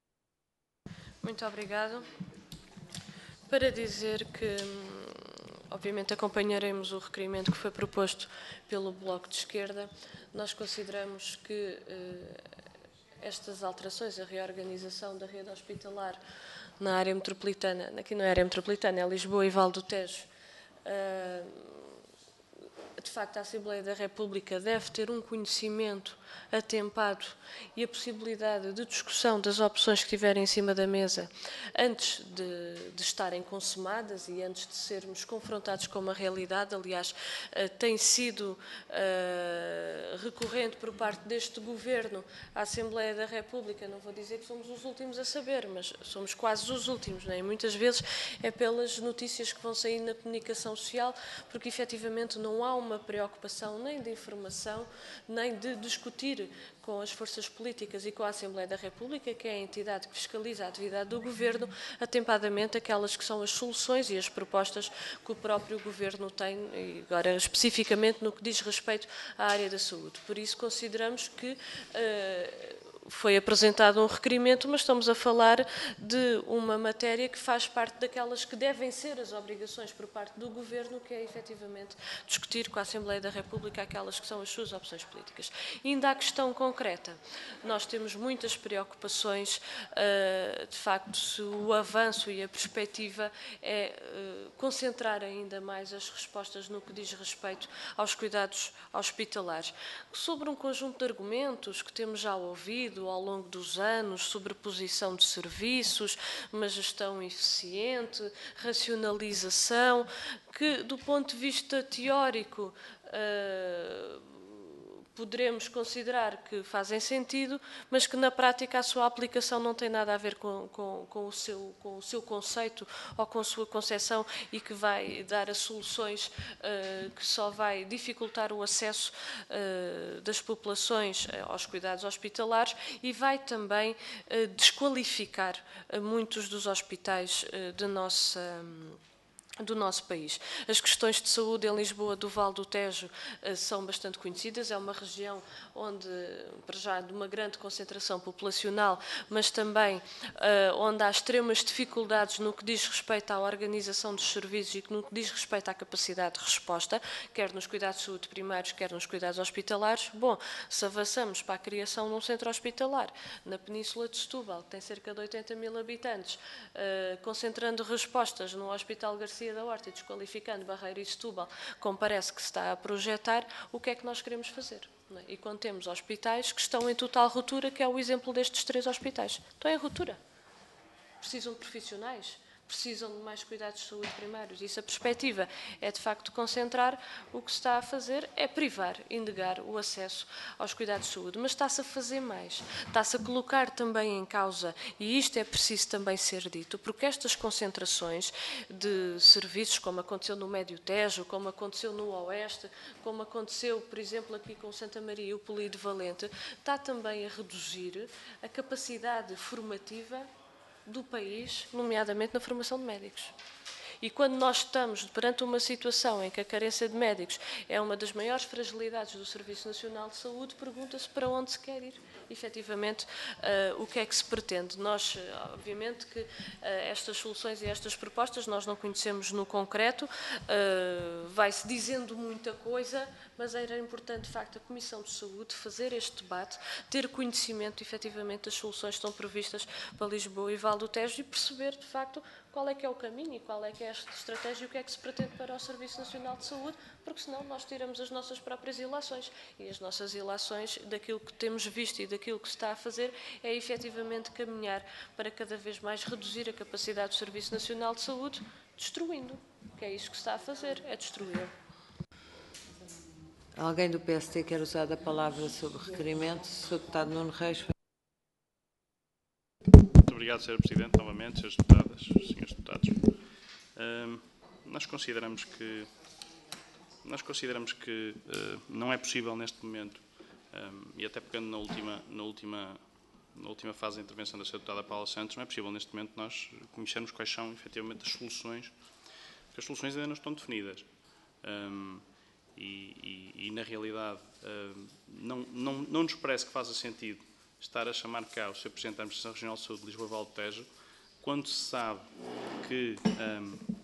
Muito obrigado. Para dizer que, obviamente acompanharemos o requerimento que foi proposto pelo Bloco de Esquerda. Nós consideramos que eh, estas alterações, a reorganização da rede hospitalar na área metropolitana, aqui não é área metropolitana, é Lisboa e Val do Tejo, eh, de facto a Assembleia da República deve ter um conhecimento atempado e a possibilidade de discussão das opções que tiverem em cima da mesa antes de, de estarem consumadas e antes de sermos confrontados com uma realidade. Aliás, tem sido uh, recorrente por parte deste Governo à Assembleia da República, não vou dizer que somos os últimos a saber, mas somos quase os últimos, não é? E muitas vezes é pelas notícias que vão sair na comunicação social, porque efetivamente não há uma preocupação nem de informação, nem de discutir com as forças políticas e com a Assembleia da República, que é a entidade que fiscaliza a atividade do Governo, atempadamente aquelas que são as soluções e as propostas que o próprio Governo tem, e agora especificamente no que diz respeito à área da saúde. Por isso consideramos que uh, foi apresentado um requerimento, mas estamos a falar de uma matéria que faz parte daquelas que devem ser as obrigações por parte do Governo, que é efetivamente discutir com a Assembleia da República aquelas que são as suas opções políticas. E ainda à questão concreta, nós temos muitas preocupações, de facto, se o avanço e a perspectiva é concentrar ainda mais as respostas no que diz respeito aos cuidados hospitalares. Sobre um conjunto de argumentos que temos já ouvido ao longo dos anos, sobreposição de serviços, uma gestão eficiente, racionalização, que do ponto de vista teórico uh, poderemos considerar que fazem sentido, mas que na prática a sua aplicação não tem nada a ver com, com, com, o, seu, com o seu conceito ou com a sua concepção e que vai dar as soluções uh, que só vai dificultar o acesso uh, das populações aos cuidados hospitalares e vai também uh, desqualificar uh, muitos dos hospitais uh, de nossa... Um, do nosso país. As questões de saúde em Lisboa do Val do Tejo uh, são bastante conhecidas, é uma região onde, para já, de uma grande concentração populacional, mas também uh, onde há extremas dificuldades no que diz respeito à organização dos serviços e no que diz respeito à capacidade de resposta, quer nos cuidados de saúde primários, quer nos cuidados hospitalares. Bom, se avançamos para a criação de um centro hospitalar na Península de Setúbal, que tem cerca de oitenta mil habitantes, uh, concentrando respostas no Hospital Garcia da Horta e desqualificando Barreiro e Setúbal, como parece que se está a projetar, o que é que nós queremos fazer? Não é? E quando temos hospitais que estão em total ruptura, que é o exemplo destes três hospitais. Estão em ruptura. Precisam de profissionais, precisam de mais cuidados de saúde primários. E se a perspectiva é, de facto, concentrar, o que se está a fazer é privar e negar o acesso aos cuidados de saúde. Mas está-se a fazer mais. Está-se a colocar também em causa, e isto é preciso também ser dito, porque estas concentrações de serviços, como aconteceu no Médio Tejo, como aconteceu no Oeste, como aconteceu, por exemplo, aqui com Santa Maria e o Polivalente, está também a reduzir a capacidade formativa do país, nomeadamente na formação de médicos. E quando nós estamos perante uma situação em que a carência de médicos é uma das maiores fragilidades do Serviço Nacional de Saúde, pergunta-se para onde se quer ir, efetivamente, uh, o que é que se pretende. Nós, obviamente, que uh, estas soluções e estas propostas nós não conhecemos no concreto, uh, vai-se dizendo muita coisa, mas era importante, de facto, a Comissão de Saúde fazer este debate, ter conhecimento, efetivamente, das soluções que estão previstas para Lisboa e Val do Tejo e perceber, de facto, qual é que é o caminho e qual é que é esta estratégia e o que é que se pretende para o Serviço Nacional de Saúde, porque senão nós tiramos as nossas próprias ilações. E as nossas ilações, daquilo que temos visto e daquilo que se está a fazer, é efetivamente caminhar para cada vez mais reduzir a capacidade do Serviço Nacional de Saúde, destruindo, que é isso que se está a fazer, é destruí-lo. Alguém do P S T quer usar a palavra sobre o requerimento? senhor Deputado Nuno Reis. Muito obrigado, senhor Presidente, novamente, senhores Deputadas, senhores Deputados. Um, nós consideramos que, nós consideramos que uh, não é possível neste momento, um, e até pegando na última, na, última, na última fase da intervenção da senhora Deputada Paula Santos, não é possível neste momento nós conhecermos quais são efetivamente as soluções, porque as soluções ainda não estão definidas. Um, e, e, e, na realidade, um, não, não, não nos parece que faça sentido estar a chamar cá o senhor Presidente da Administração Regional de Saúde de Lisboa Val do Tejo, quando se sabe que um,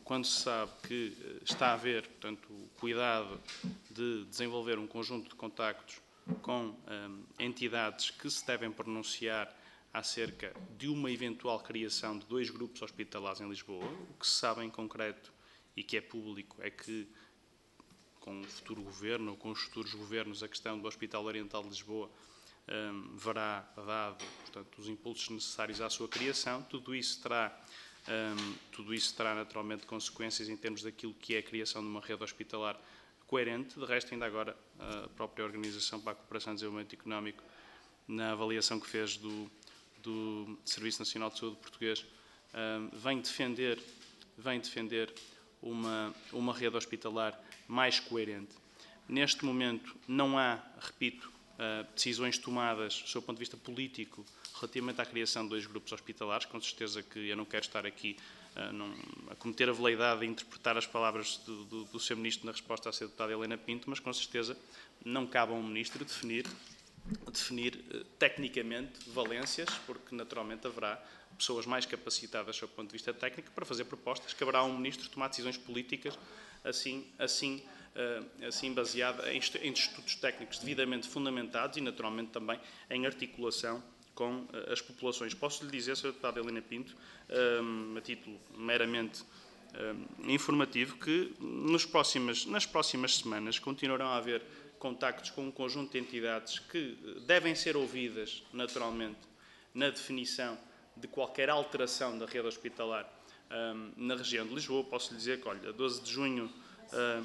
quando se sabe que está a haver, portanto, o cuidado de desenvolver um conjunto de contactos com um, entidades que se devem pronunciar acerca de uma eventual criação de dois grupos hospitalares em Lisboa, o que se sabe em concreto e que é público é que, com o futuro governo ou com os futuros governos, a questão do Hospital Oriental de Lisboa um, verá dado, portanto, os impulsos necessários à sua criação. Tudo isso terá, um, tudo isso terá naturalmente consequências em termos daquilo que é a criação de uma rede hospitalar coerente. De resto, ainda agora, a própria Organização para a Cooperação e Desenvolvimento Económico, na avaliação que fez do, do Serviço Nacional de Saúde português, um, vem defender, vem defender uma, uma rede hospitalar mais coerente. Neste momento não há, repito, decisões tomadas, do seu ponto de vista político, relativamente à criação de dois grupos hospitalares. Com certeza que eu não quero estar aqui a, não, a cometer a veleidade de interpretar as palavras do, do, do seu Ministro na resposta à Sra. Deputada Helena Pinto, mas com certeza não cabe a um Ministro definir, definir uh, tecnicamente valências, porque naturalmente haverá pessoas mais capacitadas, do seu ponto de vista técnico, para fazer propostas. Caberá a um Ministro tomar decisões políticas assim, assim, uh, assim baseada em, em estudos técnicos devidamente fundamentados e, naturalmente, também em articulação com uh, as populações. Posso lhe dizer, Sra. Deputada Helena Pinto, um, a título meramente um, informativo, que nos próximas, nas próximas semanas continuarão a haver contactos com um conjunto de entidades que devem ser ouvidas, naturalmente, na definição de qualquer alteração da rede hospitalar um, na região de Lisboa. Posso lhe dizer que, olha, a doze de junho, uh,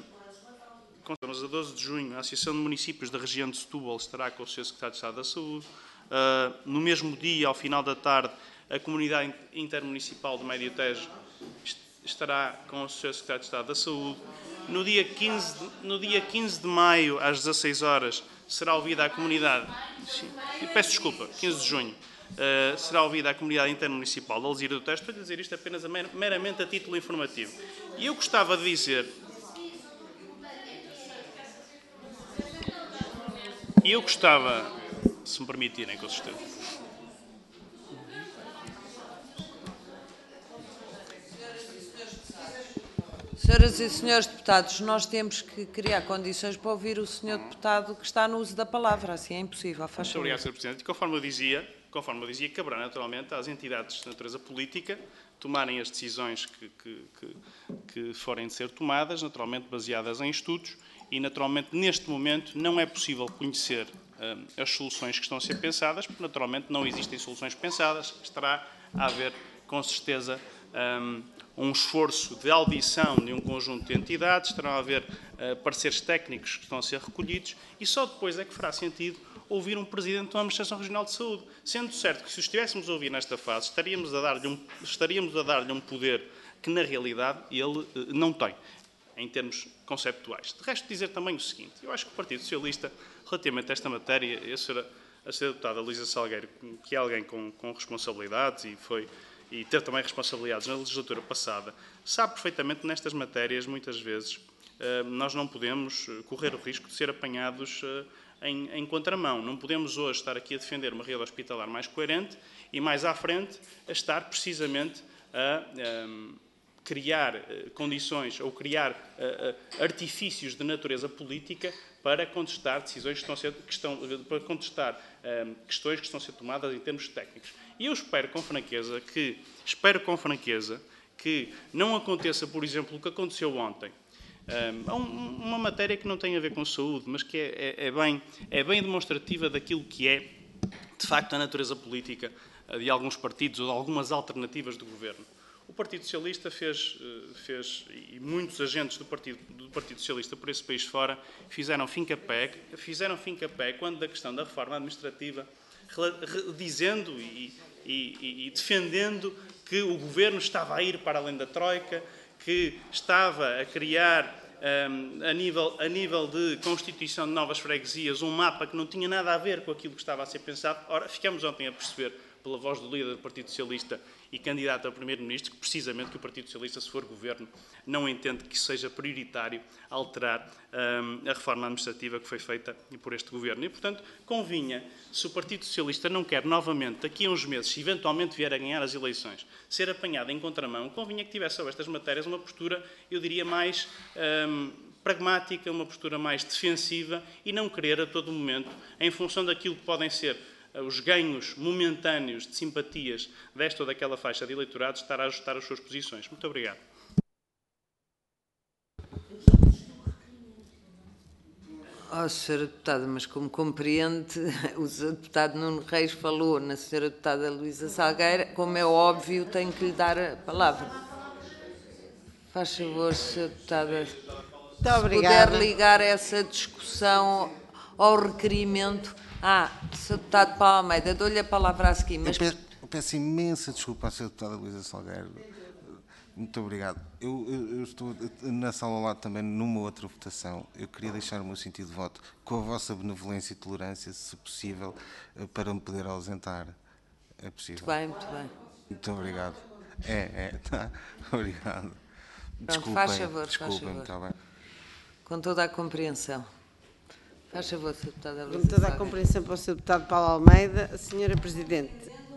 mas a doze de junho, a Associação de Municípios da região de Setúbal estará com o seu Secretário de Estado da Saúde. Uh, no mesmo dia, ao final da tarde, a Comunidade Intermunicipal do Médio Tejo estará com o seu Secretário de Estado da Saúde. No dia quinze de, no dia quinze de maio, às dezasseis horas, será ouvida a comunidade... Sim, peço desculpa, quinze de junho. Uh, será ouvida a Comunidade Intermunicipal da Alzira do Tejo. Estou a dizer isto apenas a mer meramente a título informativo. E eu gostava de dizer... E eu gostava, se me permitirem, com certeza. Senhoras e senhores deputados, nós temos que criar condições para ouvir o senhor deputado que está no uso da palavra. Assim é impossível. Faz Muito obrigado, senhor Presidente. E conforme eu dizia, conforme eu dizia, caberá naturalmente às entidades de natureza política tomarem as decisões que, que, que, que forem de ser tomadas, naturalmente baseadas em estudos, e naturalmente neste momento não é possível conhecer um, as soluções que estão a ser pensadas, porque naturalmente não existem soluções pensadas. Estará a haver, com certeza, um, um esforço de audição de um conjunto de entidades, estarão a haver uh, pareceres técnicos que estão a ser recolhidos, e só depois é que fará sentido ouvir um Presidente de uma Administração Regional de Saúde. Sendo certo que, se o estivéssemos a ouvir nesta fase, estaríamos a dar-lhe um, estaríamos a dar-lhe um poder que, na realidade, ele uh, não tem, em termos conceptuais. De resto, dizer também o seguinte: eu acho que o Partido Socialista, relativamente a esta matéria, a senhora, a senhora deputada Luísa Salgueiro, que é alguém com, com responsabilidades e foi... e ter também responsabilidades na legislatura passada, sabe perfeitamente que nestas matérias, muitas vezes, nós não podemos correr o risco de ser apanhados em, em contramão. Não podemos hoje estar aqui a defender uma rede hospitalar mais coerente e, mais à frente, a estar precisamente a, a criar condições ou criar artifícios de natureza política para contestar decisões que estão a ser, que estão, para contestar um, questões que estão a ser tomadas em termos técnicos. E eu espero com franqueza que, espero com franqueza que não aconteça, por exemplo, o que aconteceu ontem. Um, uma matéria que não tem a ver com saúde, mas que é, é, é, bem, é bem demonstrativa daquilo que é, de facto, a natureza política de alguns partidos ou de algumas alternativas do governo. O Partido Socialista fez, fez, e muitos agentes do Partido, do Partido Socialista por esse país fora, fizeram fim-capé, fizeram fim-capé quando da questão da reforma administrativa, dizendo e, e, e defendendo que o Governo estava a ir para além da Troika, que estava a criar, um, a, nível, a nível de constituição de novas freguesias, um mapa que não tinha nada a ver com aquilo que estava a ser pensado. Ora, ficamos ontem a perceber pela voz do líder do Partido Socialista e candidato a Primeiro-Ministro, que precisamente que o Partido Socialista, se for governo, não entende que seja prioritário alterar um, a reforma administrativa que foi feita por este governo. E, portanto, convinha, se o Partido Socialista não quer novamente, daqui a uns meses, se eventualmente vier a ganhar as eleições, ser apanhado em contramão, convinha que tivesse sobre estas matérias uma postura, eu diria, mais um, pragmática, uma postura mais defensiva e não querer a todo momento, em função daquilo que podem ser os ganhos momentâneos de simpatias desta ou daquela faixa de eleitorado, estar a ajustar as suas posições. Muito obrigado. Oh, senhora Deputada, mas como compreende, o senhor Deputado Nuno Reis falou na senhora Deputada Luísa Salgueira, como é óbvio, tenho que lhe dar a palavra. Faz favor, senhora Deputada, se puder ligar essa discussão ao requerimento. Ah, senhor Deputado Paulo Almeida, dou-lhe a palavra a seguir. Mas... Eu, peço, eu peço imensa desculpa à senhora Deputada Luísa Salgueiro. Muito obrigado. Eu, eu, eu estou na sala ao lado também numa outra votação. Eu queria deixar o meu sentido de voto com a vossa benevolência e tolerância, se possível, para me poder ausentar. É possível? Muito bem, muito bem. Muito obrigado. É, é, tá. Obrigado. Desculpem, faz favor, desculpem, faz favor. Está bem. Com toda a compreensão. Faz favor, senhora Deputada Luísa. Com toda a compreensão para o senhor Deputado Paulo Almeida, senhora Presidente.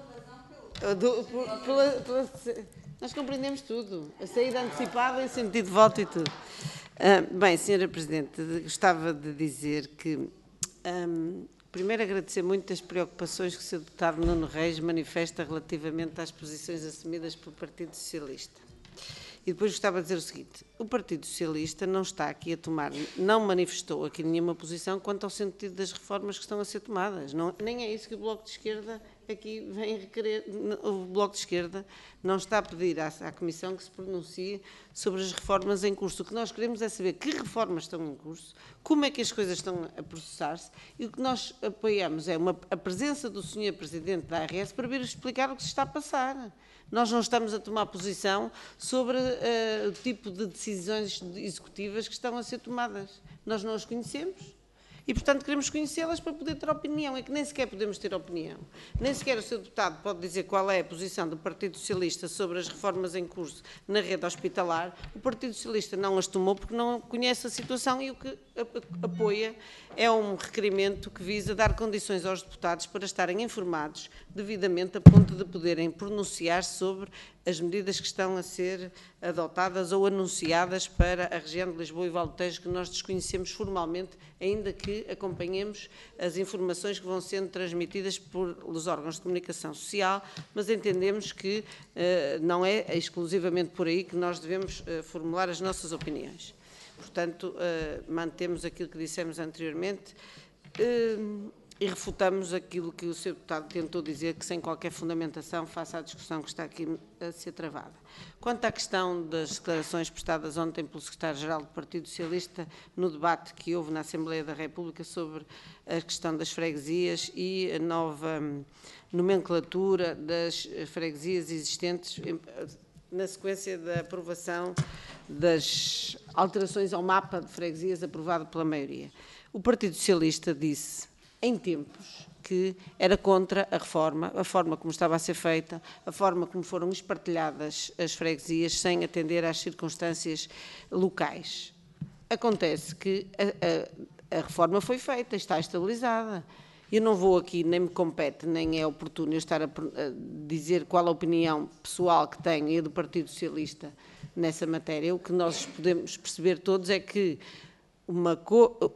Do, pela, pela, nós compreendemos tudo. A saída antecipada, em sentido de voto e tudo. Uh, bem, senhora Presidente, gostava de dizer que, um, primeiro, agradecer muito as preocupações que o senhor Deputado Nuno Reis manifesta relativamente às posições assumidas pelo Partido Socialista. E depois gostava de dizer o seguinte: o Partido Socialista não está aqui a tomar, não manifestou aqui nenhuma posição quanto ao sentido das reformas que estão a ser tomadas. Não, nem é isso que o Bloco de Esquerda aqui vem requerer. O Bloco de Esquerda não está a pedir à, à Comissão que se pronuncie sobre as reformas em curso. O que nós queremos é saber que reformas estão em curso, como é que as coisas estão a processar-se, e o que nós apoiamos é uma, a presença do senhor Presidente da A R S para vir explicar o que se está a passar. Nós não estamos a tomar posição sobre uh, o tipo de decisões executivas que estão a ser tomadas. Nós não as conhecemos e, portanto, queremos conhecê-las para poder ter opinião. É que nem sequer podemos ter opinião. Nem sequer o senhor Deputado pode dizer qual é a posição do Partido Socialista sobre as reformas em curso na rede hospitalar. O Partido Socialista não as tomou porque não conhece a situação e o que apoia é um requerimento que visa dar condições aos deputados para estarem informados devidamente a ponto de poderem pronunciar-se sobre as medidas que estão a ser adotadas ou anunciadas para a região de Lisboa e Vale do Tejo, que nós desconhecemos formalmente, ainda que acompanhemos as informações que vão sendo transmitidas pelos órgãos de comunicação social, mas entendemos que uh, não é exclusivamente por aí que nós devemos uh, formular as nossas opiniões. Portanto, uh, mantemos aquilo que dissemos anteriormente uh, e refutamos aquilo que o senhor Deputado tentou dizer, que sem qualquer fundamentação faça a discussão que está aqui a ser travada. Quanto à questão das declarações prestadas ontem pelo Secretário-Geral do Partido Socialista no debate que houve na Assembleia da República sobre a questão das freguesias e a nova nomenclatura das freguesias existentes na sequência da aprovação das alterações ao mapa de freguesias aprovado pela maioria. O Partido Socialista disse, em tempos, que era contra a reforma, a forma como estava a ser feita, a forma como foram espartilhadas as freguesias sem atender às circunstâncias locais. Acontece que a, a, a reforma foi feita, está estabilizada. Eu não vou aqui, nem me compete, nem é oportuno eu estar a, a dizer qual a opinião pessoal que tenho e a do Partido Socialista nessa matéria. O que nós podemos perceber todos é que uma coisa...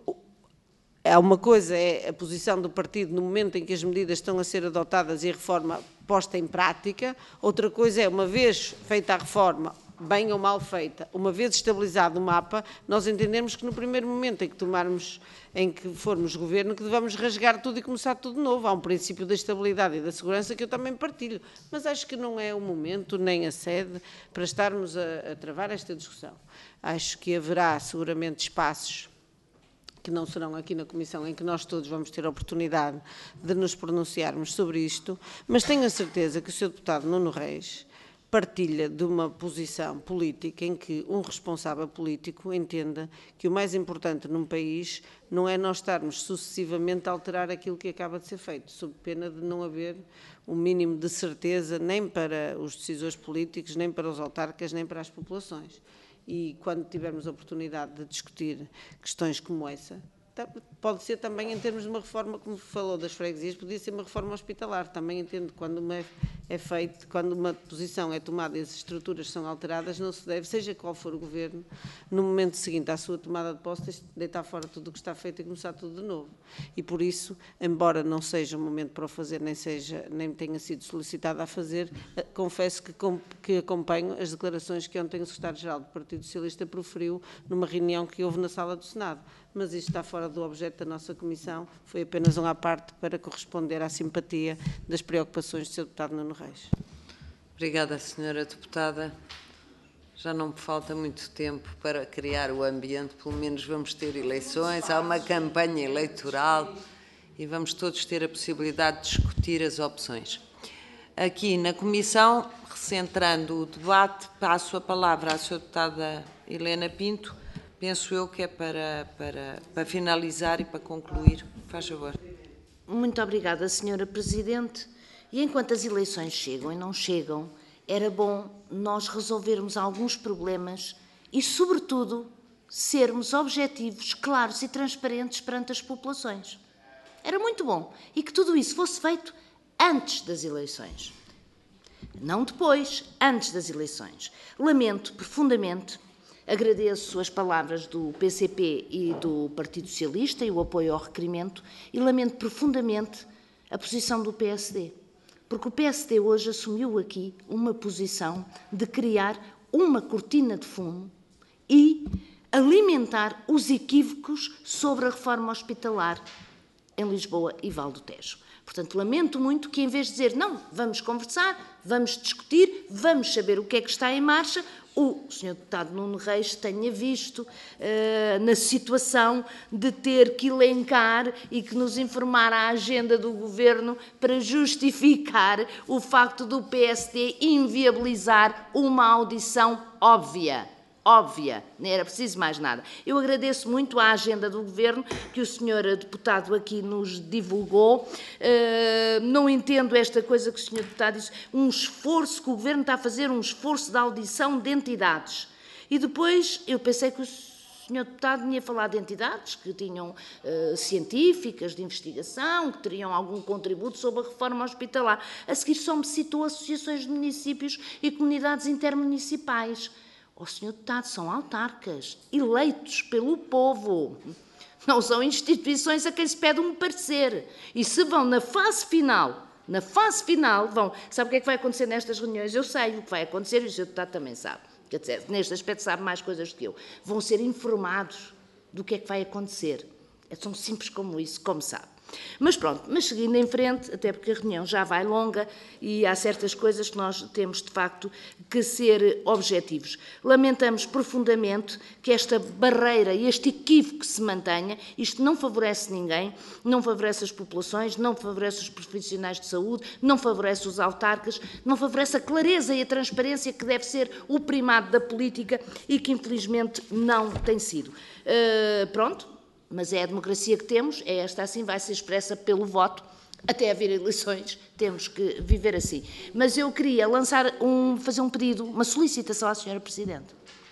Há uma coisa é a posição do partido no momento em que as medidas estão a ser adotadas e a reforma posta em prática, outra coisa é, uma vez feita a reforma, bem ou mal feita, uma vez estabilizado o mapa, nós entendemos que no primeiro momento em que tomarmos, em que formos governo, que devamos rasgar tudo e começar tudo de novo. Há um princípio da estabilidade e da segurança que eu também partilho, mas acho que não é o momento nem a sede para estarmos a, a travar esta discussão. Acho que haverá seguramente espaços que não serão aqui na Comissão, em que nós todos vamos ter a oportunidade de nos pronunciarmos sobre isto, mas tenho a certeza que o senhor Deputado Nuno Reis partilha de uma posição política em que um responsável político entenda que o mais importante num país não é nós estarmos sucessivamente a alterar aquilo que acaba de ser feito, sob pena de não haver o mínimo de certeza nem para os decisores políticos, nem para os autarcas, nem para as populações. E quando tivermos a oportunidade de discutir questões como essa, pode ser também em termos de uma reforma, como falou das freguesias, podia ser uma reforma hospitalar. Também entendo que quando uma é feito, quando uma posição é tomada e as estruturas são alteradas, não se deve, seja qual for o governo, no momento seguinte à sua tomada de posse, deitar fora tudo o que está feito e começar tudo de novo. E por isso, embora não seja o momento para o fazer, nem, seja, nem tenha sido solicitada a fazer, confesso que, que acompanho as declarações que ontem o secretário-geral do Partido Socialista proferiu numa reunião que houve na sala do Senado. Mas isto está fora do objeto da nossa comissão, foi apenas um à parte para corresponder à simpatia das preocupações do senhor deputado Nuno Reis. Obrigada, senhora deputada. Já não me falta muito tempo para criar o ambiente, pelo menos vamos ter eleições, há uma campanha eleitoral e vamos todos ter a possibilidade de discutir as opções. Aqui na comissão, recentrando o debate, passo a palavra à senhora deputada Helena Pinto. Penso eu que é para, para, para finalizar e para concluir. Faz favor. Muito obrigada, senhora Presidente. E enquanto as eleições chegam e não chegam, era bom nós resolvermos alguns problemas e, sobretudo, sermos objetivos, claros e transparentes perante as populações. Era muito bom. E que tudo isso fosse feito antes das eleições. Não depois, antes das eleições. Lamento profundamente. Agradeço as palavras do P C P e do Partido Socialista e o apoio ao requerimento e lamento profundamente a posição do P S D, porque o P S D hoje assumiu aqui uma posição de criar uma cortina de fumo e alimentar os equívocos sobre a reforma hospitalar em Lisboa e Val do Tejo. Portanto, lamento muito que, em vez de dizer, não, vamos conversar, vamos discutir, vamos saber o que é que está em marcha, o senhor deputado Nuno Reis tenha visto uh, na situação de ter que elencar e que nos informar a agenda do Governo para justificar o facto do P S D inviabilizar uma audição óbvia. Óbvia, não era preciso mais nada. Eu agradeço muito a agenda do Governo que o senhor deputado aqui nos divulgou. Uh, não entendo esta coisa que o senhor deputado disse, um esforço que o Governo está a fazer, um esforço de audição de entidades. E depois eu pensei que o senhor deputado tinha falado de entidades que tinham uh, científicas de investigação, que teriam algum contributo sobre a reforma hospitalar. A seguir só me citou associações de municípios e comunidades intermunicipais. O senhor deputado, são autarcas, eleitos pelo povo. Não são instituições a quem se pede um parecer. E se vão na fase final, na fase final, vão... Sabe o que é que vai acontecer nestas reuniões? Eu sei o que vai acontecer e o senhor deputado também sabe. Quer dizer, neste aspecto sabe mais coisas do que eu. Vão ser informados do que é que vai acontecer. É tão simples como isso, como sabe. Mas pronto, mas seguindo em frente, até porque a reunião já vai longa e há certas coisas que nós temos, de facto, que ser objetivos. Lamentamos profundamente que esta barreira e este equívoco se mantenha. Isto não favorece ninguém, não favorece as populações, não favorece os profissionais de saúde, não favorece os autarcas, não favorece a clareza e a transparência que deve ser o primado da política e que, infelizmente, não tem sido. Uh, pronto. Mas é a democracia que temos, é esta assim, vai ser expressa pelo voto, até haver eleições, temos que viver assim. Mas eu queria lançar um, fazer um pedido, uma solicitação à senhora Presidente.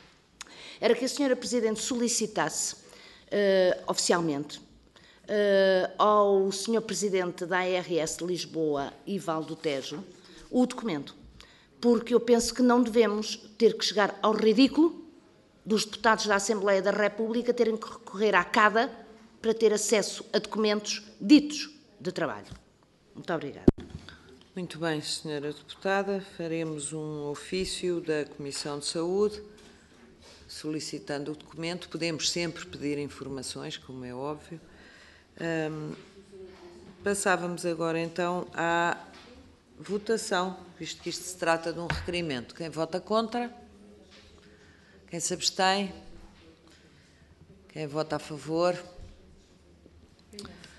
Era que a senhora Presidente solicitasse, uh, oficialmente, uh, ao senhor Presidente da A R S de Lisboa e Val do Tejo, o documento. Porque eu penso que não devemos ter que chegar ao ridículo dos deputados da Assembleia da República terem que recorrer à CADA para ter acesso a documentos ditos de trabalho. Muito obrigada. Muito bem, senhora deputada. Faremos um ofício da Comissão de Saúde solicitando o documento. Podemos sempre pedir informações, como é óbvio. Um, passávamos agora, então, à votação, visto que isto se trata de um requerimento. Quem vota contra? Quem se abstém? Quem vota a favor?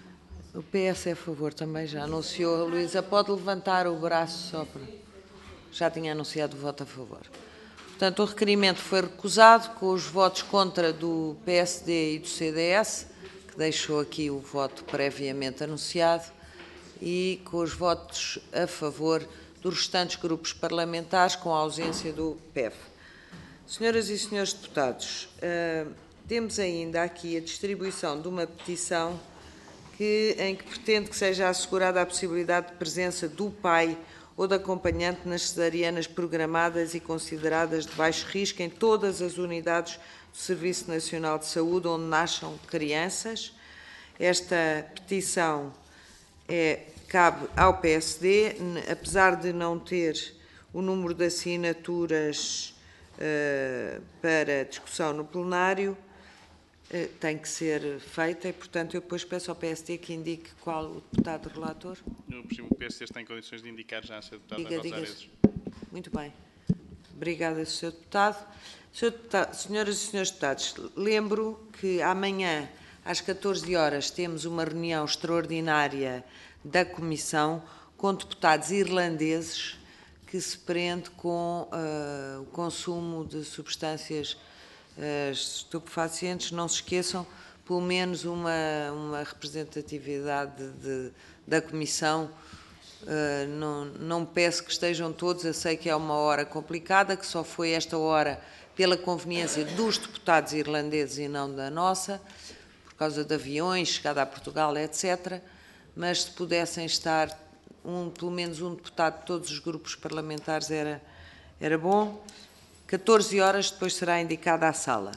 O P S é a favor também, já anunciou. A Luísa, pode levantar o braço só para... já tinha anunciado o voto a favor. Portanto, o requerimento foi recusado com os votos contra do P S D e do C D S, que deixou aqui o voto previamente anunciado, e com os votos a favor dos restantes grupos parlamentares, com a ausência do P E V. Senhoras e senhores deputados, uh, temos ainda aqui a distribuição de uma petição que, em que pretende que seja assegurada a possibilidade de presença do pai ou de acompanhante nas cesarianas programadas e consideradas de baixo risco em todas as unidades do Serviço Nacional de Saúde onde nasçam crianças. Esta petição é, cabe ao P S D, apesar de não ter o número de assinaturas uh, para discussão no plenário, uh, tem que ser feita e, portanto, eu depois peço ao P S D que indique qual o deputado relator. No primo, o P S D está em condições de indicar já a senhora deputada Diga, Rosa diga. Aredes. Muito bem. Obrigada, senhor Deputado. senhor Deputado. Senhoras e senhores deputados, lembro que amanhã, às catorze horas, temos uma reunião extraordinária da Comissão com deputados irlandeses que se prende com uh, o consumo de substâncias uh, estupefacientes. Não se esqueçam, pelo menos uma, uma representatividade de, da Comissão. Uh, não, não peço que estejam todos, eu sei que é uma hora complicada, que só foi esta hora pela conveniência dos deputados irlandeses e não da nossa, por causa de aviões, chegada a Portugal, etcétera, mas se pudessem estar um, pelo menos um deputado de todos os grupos parlamentares era, era bom. catorze horas, depois será indicada a sala.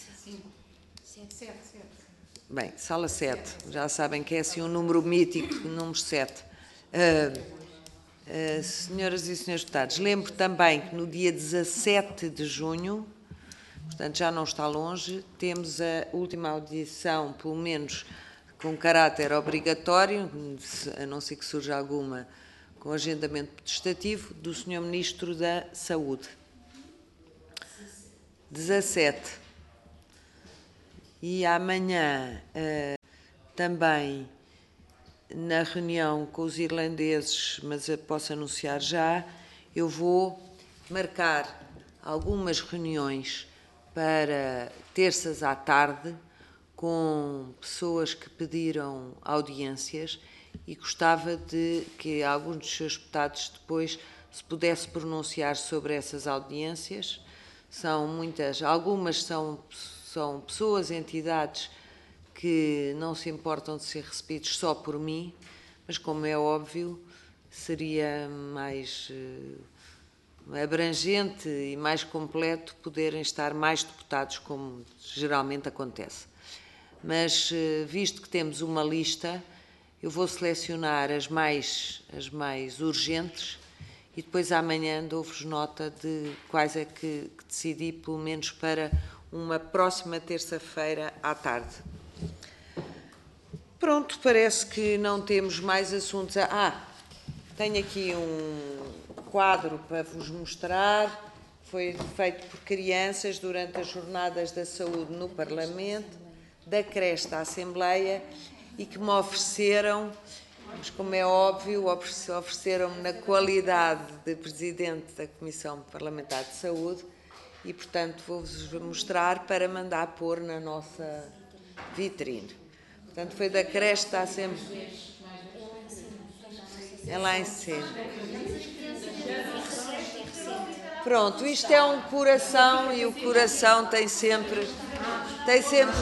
Bem, sala sete, já sabem que é assim um número mítico, número sete. Uh, uh, senhoras e senhores deputados, lembro também que no dia dezassete de junho, portanto já não está longe, temos a última audição, pelo menos com caráter obrigatório, a não ser que surja alguma com agendamento protestativo, do senhor Ministro da Saúde. dezassete. E amanhã uh, também na reunião com os irlandeses, mas eu posso anunciar já, eu vou marcar algumas reuniões para terças à tarde com pessoas que pediram audiências e gostava de que alguns dos seus deputados depois se pudesse pronunciar sobre essas audiências. São muitas, algumas são, são pessoas, entidades que não se importam de ser recebidos só por mim, mas, como é óbvio, seria mais uh, abrangente e mais completo poderem estar mais deputados, como geralmente acontece. Mas, uh, visto que temos uma lista, eu vou selecionar as mais, as mais urgentes e depois amanhã dou-vos nota de quais é que, que decidi, pelo menos para uma próxima terça-feira à tarde. Pronto, parece que não temos mais assuntos. A... Ah, tenho aqui um quadro para vos mostrar. Foi feito por crianças durante as Jornadas da Saúde no Parlamento, da creche à Assembleia, e que me ofereceram, mas como é óbvio, ofereceram-me na qualidade de Presidente da Comissão Parlamentar de Saúde e, portanto, vou-vos mostrar para mandar pôr na nossa vitrine. Portanto, foi da creche à Assembleia. É lá em cima. Pronto, isto é um coração e o coração tem sempre... Tem sempre...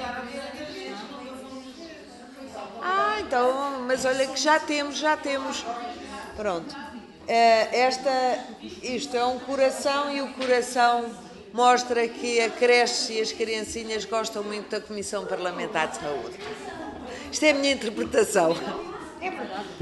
Ah, então, mas olha que já temos, já temos. Pronto. Esta, isto é um coração e o coração mostra que a creche e as criancinhas gostam muito da Comissão Parlamentar de Saúde. Isto é a minha interpretação. É verdade.